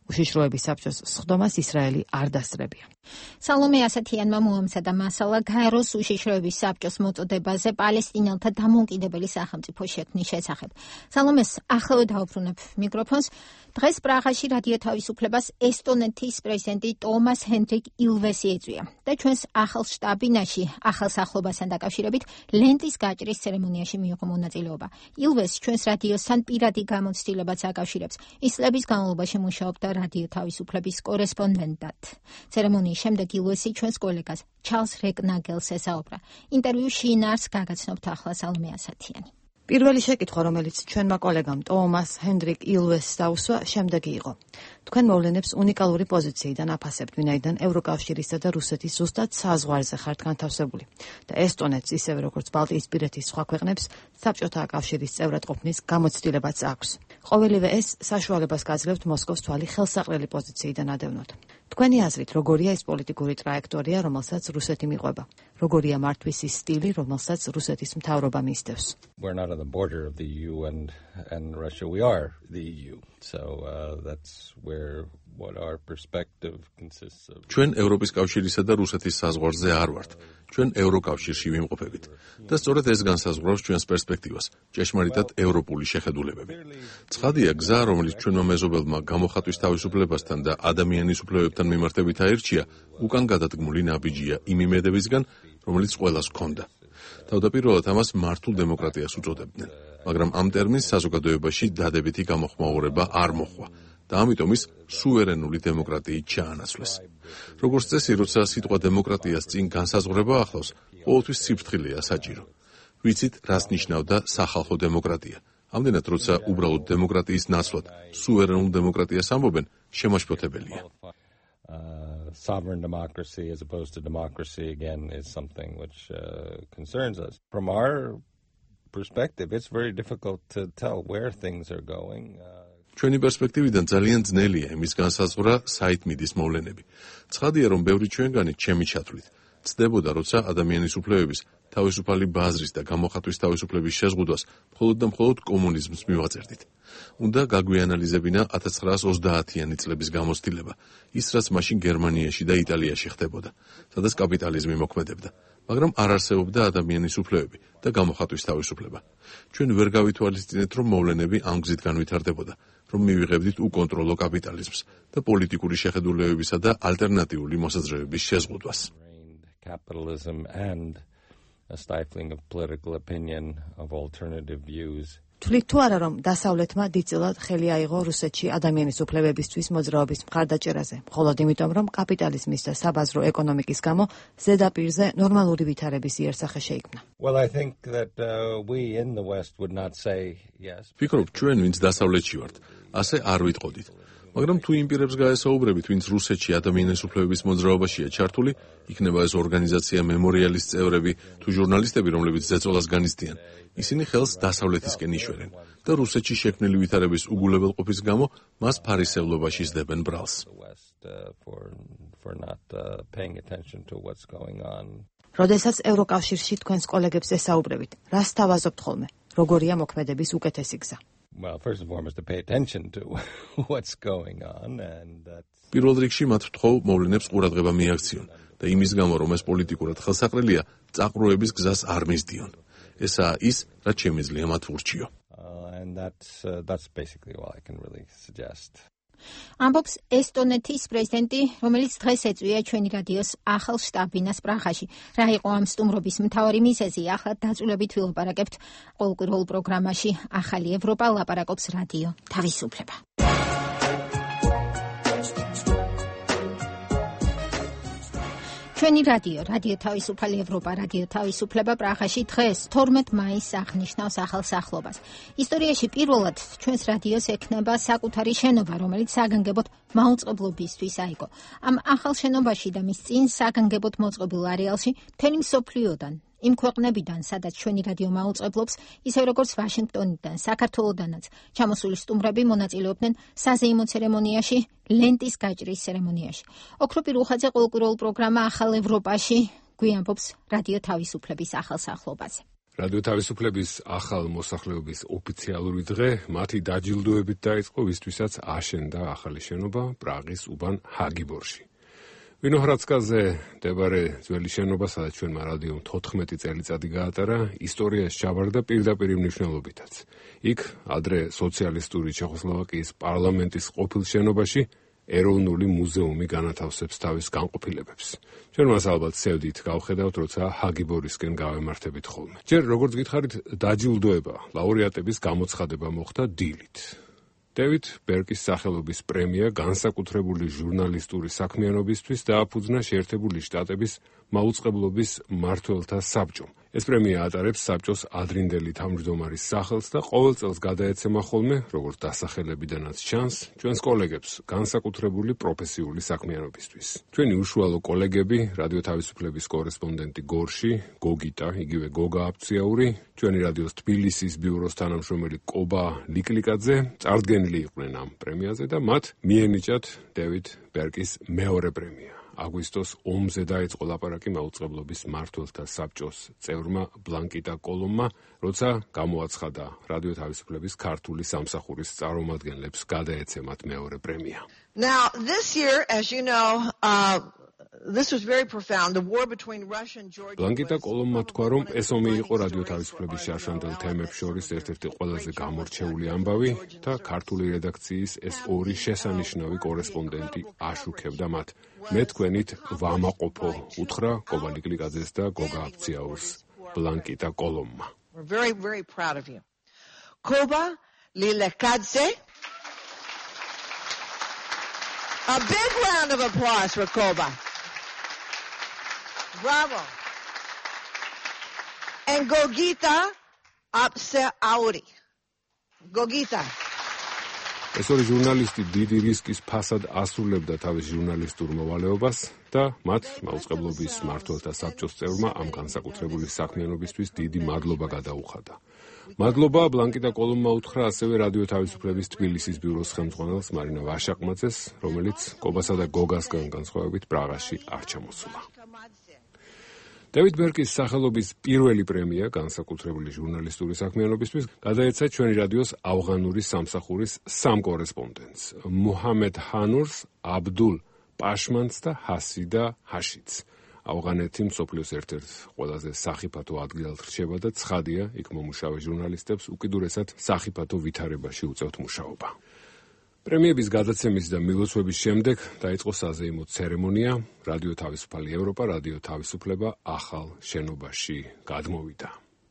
S5: უშიშროების საბჭოს სხდომას ისრაელი არ დასწრებია.
S1: სალომე ასათიანმა მოამზადა მასალა გაეროს უშიშროების საბჭოს მოწოდებაზე პალესტინელთა დამოუკიდებელი სახელმწიფო შექმნის შესახებ. სალომეს ახლა დავუბრუნებ მიკროფონს. დღეს პრაღაში რადიო თავისუფლებას ესტონეთის პრეზიდენტი ტომას ჰენდრიკ ილვესი ეწვია და ჩვენს ახალ შტაბინაში ახალ სახლობასთან დაკავშირებით ლენტის გაჭრის ცერემონიაში მიიღო მონაწილეობა. ილვეს ჩვენს რადიოსთან პირადი გამოცდილებაც აკავშირებს. ის წლების განმავლობაში მუშაობდა რადიო თავისუფლების კორესპონდენტად. ცერემონიის შემდეგ ილვესი ჩვენს კოლეგას ჩარლს რეკნაგელს ესაუბრა. ინტერვიუ შინაარს გაგაცნობთ ახლა სალომე ასათიანი.
S5: პირველი შეკითხვა, რომელიც ჩვენმა კოლეგამ ტომას ჰენდრიკ ილვესს დაუსვა, შემდეგი იყო. თქვენ მოვლენებს უნიკალური პოზიციიდან აფასებთ, ვინაიდან ევროკავშირისა და რუსეთის ზუსტად საზღვარზე ხართ განთავსებული და ესტონეთს, ისევე როგორც ბალტიისპირეთის სხვა ქვეყნებს, საბჭოთა კავშირის წევრად ყოფნის გამოცდილებაც აქვს. ყოველივე ეს საშუალებას გაძლევთ მოსკოვს თვალი ხელსაყრელი პოზიციიდან ადევნოთ. თქვენი აზრით, როგორია ეს პოლიტიკური ტრაექტორია, რომელსაც რუსეთი მიყვება? როგორია მართვის ის სტილი, რომელსაც რუსეთის მთავრობა მისდევს?
S11: We're not on the border of the EU and Russia. We are the EU. So that's where what our perspective consists of.
S8: ჩვენ ევროპის კავშირისა და რუსეთის საზღვარზე არ ვართ. ჩვენ ევროკავშირში ვიმყოფებით. და სწორედ ეს განსაზღვრავს ჩვენს პერსპექტივას, ჭეშმარიტად ევროპული შეხედულებები. ცხადია, გზა, რომელიც ჩვენმა მეზობელმა გამოხატვის თავისუფლებასთან და ადამიანის უფლებებთან მიმართებით აირჩია, უკან გადადგმული ნაბიჯია იმ იმედებისგან, რომელიც ყველას ჰქონდა. თავდაპირველად ამას მართულ დემოკრატიას უწოდებდნენ, მაგრამ ამ ტერმინს საზოგადოებაში დადებითი გამოხმაურება არ მოჰყვა და ამიტომ ის სუვერენული დემოკრატიით ჩაანაცვლეს. როგორც წესი, როცა სიტყვა დემოკრატიას წინ განსაზღვრება ახლავს, ყოველთვის სიფრთხილეა საჭირო. ვიცით, რას ნიშნავდა სახალხო დემოკრატია. ამდენად, როცა უბრალოდ დემოკრატიის ნაცვლად სუვერენულ დემოკრატიას ამბობენ, შემაშფოთებელია.
S11: Sovereign democracy as opposed to democracy again is something which concerns us. From our perspective, it's very difficult to tell where things are going.
S8: ჩვენი პერსპექტივიდან ძალიან ძნელია იმის განსაზღვრა საით მიდის მოვლენები. ცხადია, რომ ბევრი ჩვენგანი ჩემი ჩათვლით ცდებოდა, როცა ადამიანის უფლებების, თავისუფალი ბაზრის და გამოხატვის თავისუფლების შეზღუდვას მხოლოდ და მხოლოდ კომუნიზმს მივაწერდით. უნდა გაგვიანალიზებინა 1930-იანი წლების გამოცდილება, ის რაც მაშინ გერმანიაში და იტალიაში ხდებოდა, სადაც კაპიტალიზმი მოქმედებდა, მაგრამ არ არსებობდა ადამიანის უფლებები და გამოხატვის თავისუფლება. ჩვენ ვერ გავითვალისწინეთ, რომ მოვლენები ამ გზით განვითარდებოდა, რომ მივიღებდით უკონტროლო კაპიტალიზმს და პოლიტიკური შეხედულებებისა და ალტერნატიული მოსაზრებების შეზღუდვას.
S11: Capitalism and a stifling of political opinion of alternative views.
S5: თვლით თუ არა, რომ დასავლეთმა დიდწილად ხელი აიღო რუსეთში ადამიანის უფლებებისთვის მოძრაობის მხარდაჭერაზე, მხოლოდ იმიტომ, რომ კაპიტალიზმის და საბაზრო ეკონომიკის გამო ზედაპირზე ნორმალური ვითარების იერსახე შეიქმნა.
S11: Well, I think that we in the West would not say yes.
S8: ვფიქრობ, ჩვენ, ვინც დასავლეთში ვართ, ასე არ ვიტყოდით. მაგრამ თუ იმ პირებს გაესაუბრებით, ვინც რუსეთში ადამიანის უფლებების მოძრაობაშია ჩართული, იქნება ეს ორგანიზაცია, მემორიალის წევრები თუ ჟურნალისტები, რომლებიც ზეწოლას განიცდიან, ისინი ხელს დასავლეთისკენ იშვერენ და რუსეთში შექმნილი ვითარების უგულებელყოფის გამო მას ფარისევლობაში სდებენ ბრალს.
S5: როდესაც ევროკავშირში თქვენს კოლეგებს ესაუბრებით, რას თავაზობთ ხოლმე? როგორია მოქმედების უკეთესი გზა?
S11: Well, first and foremost, to pay attention to what's going on, and that's...
S8: პირველ რიგში მათ ვთხოვ მოვლენებს ყურადღება მიაქციონ და იმის გამო, რომ ეს პოლიტიკურად ხელსაყრელია, წაყრუების გზას არ მისდიონ. ესაა ის, რაც შემიძლია მათ ურჩიო.
S11: And that's basically all I can really suggest.
S1: ამბობს ესტონეთის პრეზიდენტი, რომელიც დღეს ეწვია ჩვენი რადიოს ახალ შტაბინას პრაღაში. რა იყო ამ სტუმრობის მთავარი მიზეზი? ახლა დაწვრილებით ვილაპარაკებთ ყოველკვირეულ პროგრამაში ახალი ევროპა ლაპარაკობს რადიო თავისუფლება. ჩვენი რადიო თავისუფალი ევროპა, რადიო თავისუფლება პრაღაში დღეს 12 მაისს აღნიშნავს ახალ სახლობას. ისტორიაში პირველად ჩვენს რადიოს ექნება საკუთარი შენობა, რომელიც საგანგებოდ მაუწყებლობისთვის აიგო. ამ ახალ შენობაში და მის წინ საგანგებოდ მოწყობილ არეალში მთელი მსოფლიოდან, იმ ქვეყნებიდან, სადაც ჩვენი რადიო მაუწყებლობს, ისე როგორც ვაშინგტონიდან, საქართველოდანაც ჩამოსული სტუმრები მონაწილეობდნენ საზეიმო ცერემონიაში, ლენტის გაჭრის ცერემონიაში. ოქროპი რუხაძე ყოველკვირეულ პროგრამა ახალ ევროპაში გვიამბობს რადიო თავისუფლების ახალ სახლობაზე.
S12: რადიო თავისუფლების ახალ მოსახლეობის ოფიციალური დღე მათი დაჯილდოებით დაიწყო, ვისთვისაც აშენდა ახალი შენობა პრაღის უბან ჰაგიბორში. ვინოჰრადსკაზე მდებარე ძველი შენობა, სადაც ჩვენმა რადიომ 14 წელიწადი გაატარა, ისტორიაში ჩაბარდა პირდაპირ მნიშვნელობითაც. იქ ადრე სოციალისტური ჩეხოსლოვაკიის პარლამენტის ყოფილ შენობაში ეროვნული მუზეუმი განათავსებს თავის განყოფილებებს. ჩვენ მას ალბათ სევდით გავხედავთ, როცა ჰაგიბორისკენ გავემართებით ხოლმე. ჯერ როგორც გითხარით, დაჯილდოება, ლაურეატების გამოცხადება მოხდა დილით. დევიდ ბერკის სახელობის პრემია განსაკუთრებული ჟურნალისტური საქმიანობისთვის დააფუძნა შეერთებული შტატების მაუწყებლობის მმართველთა საბჭომ. ეს პრემია ატარებს საბჭოს ადრინდელი თავმჯდომარის სახელს და ყოველ წელს გადაეცემა ხოლმე, როგორც დასახელებიდანაც ჩანს, ჩვენს კოლეგებს განსაკუთრებული პროფესიული საქმიანობისთვის. ჩვენი უშუალო კოლეგები, რადიო თავისუფლების კორესპონდენტი გორში, გოგიტა, იგივე გოგა აფციაური, ჩვენი რადიოს თბილისის ბიუროს თანამშრომელი კობა ლიკლიკაძე წარდგენილი იყვნენ ამ პრემიაზე და მათ მიენიჭათ დევიდ ბერკის მეორე პრემია. აგვისტოს ომზე დაიწყო ლაპარაკი მაუწყებლობის მმართველთა საბჭოს წევრმა ბლანკიტა კოლომმა, როცა გამოაცხადა რადიო თავისუფლების ქართული სამსახურის წარმომადგენლებს გადაეცემათ მეორე პრემია.
S13: Now, this year, as you know, this was very profound. The war between Russia and Georgia.
S12: ბლანკიტა კოლომმა თქვა, რომ ეს ომი იყო რადიო თავისუფლების შარშანდელ თემებს შორის ერთ-ერთი ყველაზე გამორჩეული ამბავი და ქართული რედაქციის ეს ორი შესანიშნავი კორესპონდენტი აშუქებდა მათ. მე თქვენით ვამაყოფო, უთხრა კობა ლიკლიკაძეს და გოგა აფციაურს ბლანკიტა კოლომმა.
S13: We're very, very proud of you. Koba Lilikadze. A big round of applause for Koba. Bravo. And Gogita Apseauri. Gogita.
S12: ეს ორი ჟურნალისტი დიდი რისკის ფასად ასრულებდა თავის ჟურნალისტურ მოვალეობას და მათ მაუწყებლობის მმართველთა საბჭოს წევრმა ამ განსაკუთრებული საქმიანობისთვის დიდი მადლობა გადაუხადა. მადლობა ბლანკიტა კოლომმა უთხრა ასევე რადიო თავისუფლების თბილისის ბიუროს ხელმძღვანელს მარინა ვაშაკმაძეს, რომელიც კობასა და გოგასგან განსხვავებით პრაღაში არ ჩამოსულა. დევიდ ბერკის სახელობის პირველი პრემია განსაკუთრებული ჟურნალისტური საქმიანობისთვის გადაეცა ჩვენი რადიოს ავღანური სამსახურის სამ კორესპონდენტს, მუჰამედ ჰანურს, აბდულ პაშმანს და ჰასიდა ჰაშიც. ავღანეთი მსოფლიოს ერთ-ერთ ყველაზე სახიფათო ადგილად რჩება და ცხადია, იქ მომუშავე ჟურნალისტებს უკიდურესად სახიფათო ვითარებაში უწევთ მუშაობა. პრემიების გადაცემის და მილოცვების შემდეგ დაიწყო საზეიმო ცერემონია, რადიო თავისუფალი ევროპა, რადიო თავისუფლება ახალ შენობაში გადმოვიდა.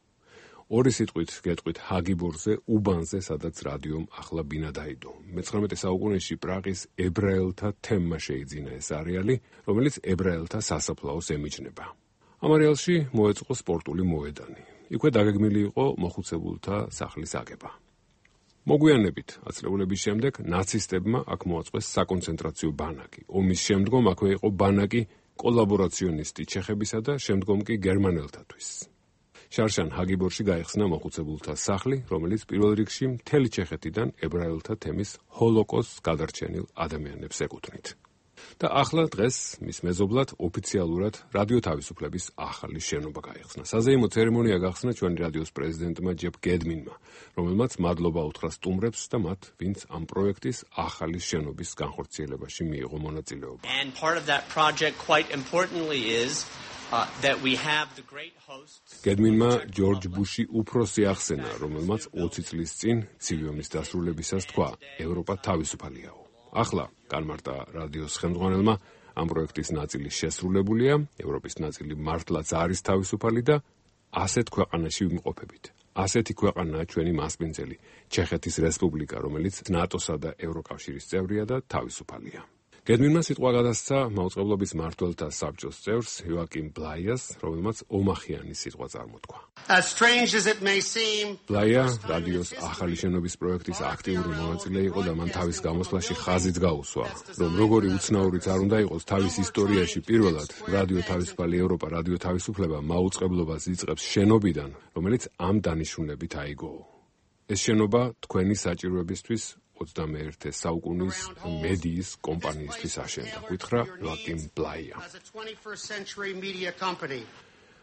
S12: ორი სიტყვით გეტყვით ჰაგიბორზე, უბანზე, სადაც რადიომ ახლა ბინა დაიდო. მე-19 საუკუნეში პრაღის ებრაელთა თემმა შეიძინა ეს არეალი, რომელიც ებრაელთა სასაფლაოს ემიჯნება. ამ არეალში მოეწყო სპორტული მოედანი. იქვე დაგეგმილი იყო მოხუცებულთა სახლის აგება. მოგვიანებით, აცლებულების შემდეგ, ნაცისტებმა აქ მოაწყვეს საკონცენტრაციო ბანაკი. ომის შემდგომ აქვე იყო ბანაკი კოლაბორაციონისტი ჩეხებისა და შემდგომ კი გერმანელთათვის. შარშან ჰაგიბორში გაიხსნა მოხუცებულთა სახლი, რომელიც პირველ რიგში მთელი ჩეხეთიდან ებრაელთა თემის ჰოლოკოსტს გადარჩენილ ადამიანებს ეკუთვნით. და ახლა დღეს მის მეზობლად ოფიციალურად რადიო თავისუფლების ახალი შენობა გაიხსნა. საზეიმო ცერემონია გახსნა ჩვენი რადიოს პრეზიდენტმა ჯეფ გედმინმა, რომელმაც მადლობა უთხრა სტუმრებს და მათ, ვინც ამ პროექტის ახალი შენობის განხორციელებაში მიიღო მონაწილეობა.
S14: And part of that project quite importantly is that we have the great hosts.
S12: გედმინმა ჯორჯ ბუში უფროსი ახსენა, რომელმაც 20 წლის წინ ცივი ომის დასრულებისას თქვა, ევროპა თავისუფალიაო. ახლა განმარტა რადიოს ხელმძღვანელმა, ამ პროექტის ნაწილი შესრულებულია, ევროპის ნაწილი მართლაც არის თავისუფალი და ასეთ ქვეყანაში ვიმყოფებით. ასეთი ქვეყანაა ჩვენი მასპინძელი, ჩეხეთის რესპუბლიკა, რომელიც ნატოსა და ევროკავშირის წევრია და თავისუფალია. გედმინმა სიტყვა გადასცა მაუწყებლობის მმართველთა საბჭოს წევრს იოაკიმ ბლაიას, რომელმაც ომახიანი სიტყვა წარმოთქვა.
S14: As strange as it may seem,
S12: ბლაია რადიოს ახალი შენობის პროექტის აქტიური მონაწილე იყო და მან თავის გამოსვლაში ხაზით გაუსვა, რომ როგორი უცნაურიც არ უნდა იყოს თავის ისტორიაში პირველად რადიო თავისუფალი ევროპა, რადიო თავისუფლება მაუწყებლობას იწყებს შენობიდან, რომელიც ამ დანიშნულებით აიგო. ეს შენობა თქვენი საჭიროებისთვის 21 საუკუნის მედიის კომპანიისთვის აშენდა, გითხრა იოაკიმ ბლაია.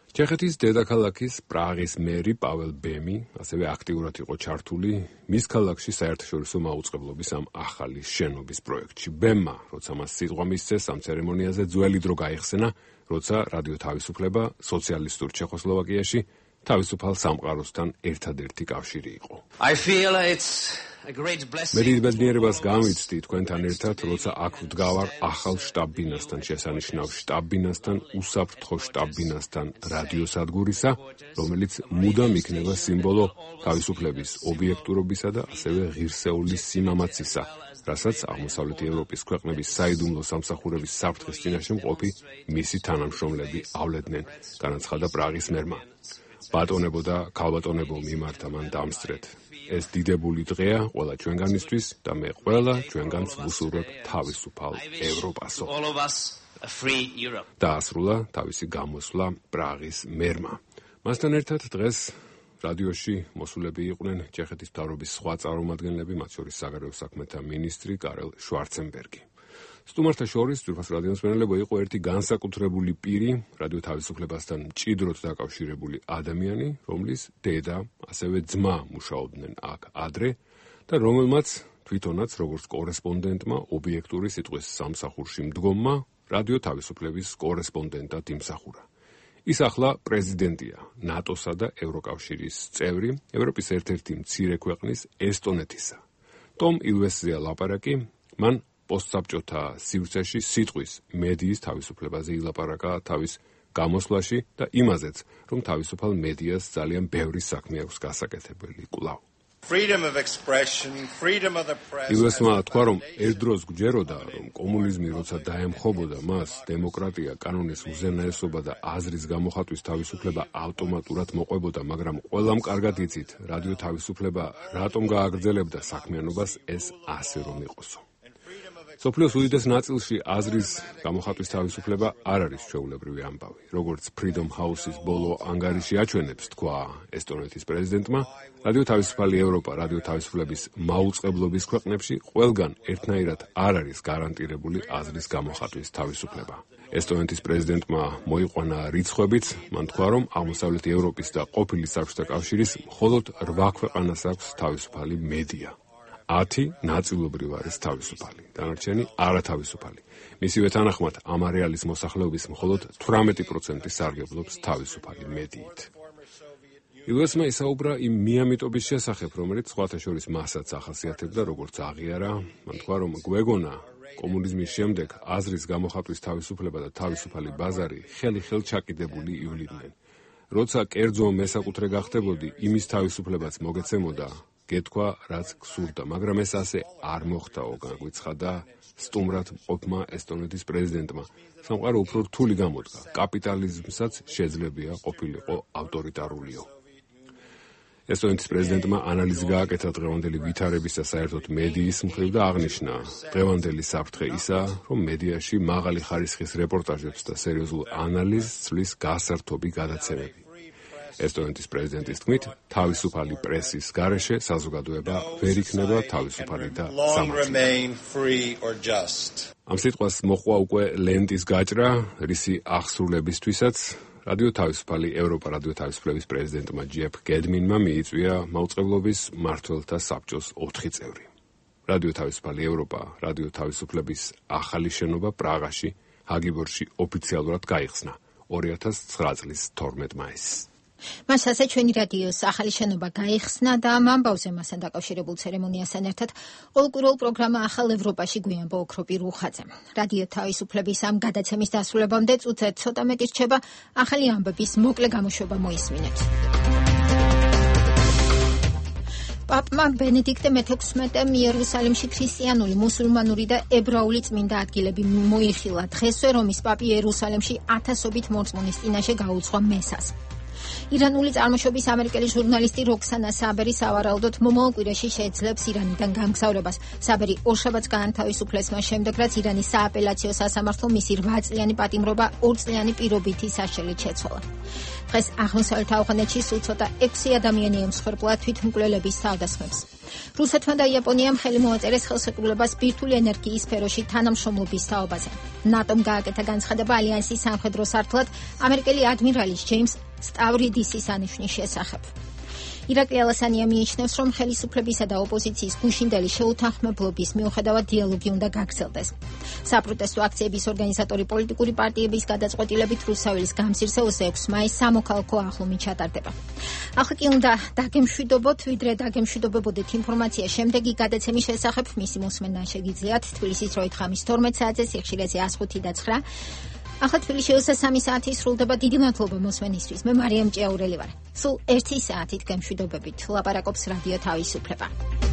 S12: ჩეხეთის დედაქალაქის პრაღის მერი პაվել ბემი ასევე აქტიურად იყო ჩართული მის ქალაქში საერთაშორისო მაუწყებლობის ამ ახალი შენობის პროექტში. ბემმა, როცა მას სიტყვა მისცეს ამ ცერემონიაზე, ძველი დრო გაიხსენა, როცა რადიო თავისუფლება სოციალისტურ ჩეხოსლოვაკიაში თავისუფალ სამყაროსთან ერთადერთი კავშირი იყო. მე დიდ ბედნიერებას გამვიცდი თქვენთან ერთად, როცა აქ ვდგავარ ახალ შტაბ-ბინასთან, შესანიშნავ შტაბ-ბინასთან, უსაფრთხო შტაბ-ბინასთან რადიოსადგურისა, რომელიც მუდამ იქნება სიმბოლო თავისუფლების, ობიექტურობისა და ასევე ღირსეულის სიმამაცისა, რასაც აღმოსავლეთი ევროპის ქვეყნების საიდუმლო სამსახურების საფრთხის წინაშე მყოფი მისი თანამშრომლები ავლედნენ, განაცხადა პრაღის მერმა. ბატონებო და ქალბატონებო, მიმართა მან დამსწრეთ. ეს დიდებული დღეა ყველა ჩვენგანისთვის და მე ყველა ჩვენგანს ვუსურვებ თავისუფალ ევროპასო. დაასრულა თავისი გამოსვლა პრაღის მერმა. მასთან ერთად დღეს რადიოში მოსულები იყვნენ ჩეხეთის მთავრობის სხვა წარმომადგენლები, მათ შორის საგარეო საქმეთა მინისტრი კარელ შვარცენბერგი. სტუმართა შორის ძვირფას რადიომსმენელებო იყო ერთი განსაკუთრებული პირი, რადიო თავისუფლებასთან მჭიდროდ დაკავშირებული ადამიანი, რომლის დედა, ასევე ძმა მუშაობდნენ აქ ადრე და რომელმაც თვითონაც როგორც კორესპონდენტმა, ობიექტური სიტყვის სამსახურში მდგომმა, რადიო თავისუფლების კორესპონდენტად იმსახურა. ის ახლა პრეზიდენტია ნატოსა და ევროკავშირის წევრი, ევროპის ერთ-ერთი მცირე ქვეყნის ესტონეთისა. ტომ ილვესზეა ლაპარაკი, მან პოსტსაბჭოთა სივრცეში სიტყვის მედიის თავისუფლებაზე ილაპარაკა თავის გამოსვლაში და იმაზეც, რომ თავისუფალ მედიას ძალიან ბევრი საქმე აქვს გასაკეთებელი კვლავ. ილვესმა თქვა, რომ ერთ დროს გვჯეროდა, რომ კომუნიზმი როცა დაემხობოდა მას, დემოკრატია, კანონის უზენაესობა და აზრის გამოხატვის თავისუფლება ავტომატურად მოყვებოდა, მაგრამ ყველამ კარგად იცით, რადიო თავისუფლება რატომ გააგრძელებდა საქმიანობას, ეს ასე რომ იყოსო. სოფლიოს უდიდეს ნაწილში აზრის გამოხატვის თავისუფლება არ არის ჩვეულებრივი ამბავი. როგორც Freedom House-ის ბოლო ანგარიში აჩვენებს, თქვა ესტონეთის პრეზიდენტმა, რადიო თავისუფალი ევროპა, რადიო თავისუფლების მაუწყებლობის ქვეყნებში ყველგან ერთნაირად არ არის გარანტირებული აზრის გამოხატვის თავისუფლება. ესტონეთის პრეზიდენტმა მოიყვანა რიცხვებით, მან თქვა, რომ აღმოსავლეთი ევროპის და ყოფილი საბჭოთა კავშირის მხოლოდ 8 ქვეყანას აქვს თავისუფალი მედია. 10 ნაწილობრივ არის თავისუფალი, დანარჩენი არათავისუფალი. მისივე თანახმად, ამ არეალის მოსახლეობის მხოლოდ 18% სარგებლობს თავისუფალი მედიით. ილვესმა ისაუბრა იმ მიამიტობის შესახებ, რომელიც სხვათა შორის მასაც ახასიათებდა, როგორც აღიარა, მან თქვა, რომ გვეგონა კომუნიზმის შემდეგ აზრის გამოხატვის თავისუფლება და თავისუფალი ბაზარი ხელი-ხელ ჩაკიდებული ივლინდნენ. როცა კერძო მესაკუთრე გახდებოდი, იმის თავისუფლებაც მოგეცემოდა, გეთქვა, რაც გსურდა, მაგრამ ეს ასე არ მოხდაო, განგვიცხადა სტუმრად მყოფმა ესტონეთის პრეზიდენტმა. სამყარო უფრო რთული გამოდგა, კაპიტალიზმსაც შეძლებია ყოფილიყო ავტორიტარულიო. ესტონეთის პრეზიდენტმა ანალიზი გააკეთა დღევანდელი ვითარების და საერთოდ მედიის მხრივ და აღნიშნა, დღევანდელი საფრთხე ისაა, რომ მედიაში მაღალი ხარისხის რეპორტაჟებს და სერიოზულ ანალიზს ცვლის გასართობი გადაცემები. ესტონეთის პრეზიდენტის თქმით, თავისუფალი პრესის გარეშე საზოგადოება ვერ იქნება თავისუფალი და სამართლიანი. ამ სიტყვას მოყვა უკვე ლენტის გაჭრა, რისი აღსრულებისთვისაც რადიო თავისუფალი ევროპა, რადიო თავისუფლების პრეზიდენტმა ჯეფ გედმინმა მიიწვია მაუწყებლობის მმართველთა საბჭოს 4 წევრი. რადიო თავისუფალი ევროპა, რადიო თავისუფლების ახალი შენობა პრაღაში, ჰაგიბორში ოფიციალურად გაიხსნა 2009 წლის 12 მაისს.
S1: მას ასე ჩვენი რადიოს ახალი შენობა გაიხსნა და ამ ამბავზე მასთან დაკავშირებულ ცერემონიასთან ერთად ყოველკვირეულ პროგრამა ახალ ევროპაში გვიანბო ოქროპი რუხაძე. რადიო თავისუფლების ამ გადაცემის დასრულებამდე წუთზე ცოტა მეტი რჩება, ახალი ამბების მოკლე გამოშვება მოისმინეთ. პაპმა ბენედიქტე მე-16-მ იერუსალიმში ქრისტიანული, მუსულმანური და ებრაული წმინდა ადგილები მოიხილა. დღესვე რომის პაპი იერუსალიმში ათასობით მორწმუნის წინაშე გაუძღვა მესას. ირანული წარმოშობის ამერიკელი ჟურნალისტი როქსანა საბერი სავარაუდოდ მომავალ კვირაში შეძლებს ირანიდან გამგზავრებას. საბერი ორშაბათს გაანთავისუფლეს მას შემდეგ, რაც ირანის სააპელაციო სასამართლომ მისი 8 წლიანი პატიმრობა 2 წლიანი პირობითი საშელით შეცვალა. დღეს აღმოსავლეთ ავღანეთში სულ ცოტა 6 ადამიანი ემსხვერპლა თვითმკვლელების თავდასხმებს. რუსეთმა და იაპონიამ ხელი მოაწერეს ხელშეკრულებას ბირთვული ენერგიის სფეროში თანამშრომლობის თაობაზე. ნატომ გააკეთა განცხადება ალიანსის სამხედრო სარდლად ამერიკელი ადმირალის ჯეიმს სტავრიდისის ანიშნის შესახებ. ირაკლი ალასანია მიიჩნევს, რომ ხელისუფლებისა და ოპოზიციის გუშინდელი შეუთანხმებლობის მიუხედავად დიალოგი უნდა გაგრძელდეს. საპროტესტო აქციების ორგანიზატორი პოლიტიკური პარტიების გადაწყვეტილებით რუსთაველის გამზირზე 26 მაისს სამოქალაქო ახლომი ჩატარდება. ახლა კი უნდა დაგემშვიდობოთ, ვიდრე დაგემშვიდობებოდეთ ინფორმაცია შემდეგი გადაცემის შესახებ, მისი მოსმენა შეგიძლიათ თბილისის დროით ხამის 12 საათზე, სიხშირეზე 105 და 9. ახლა თბილისში 3 საათი სრულდება. დიდი მადლობა მოსმენისთვის. მე მარიამ ჭიაურელი ვარ. სულ 1 საათით გემშვიდობებით. ლაპარაკობს რადიო თავისუფლება.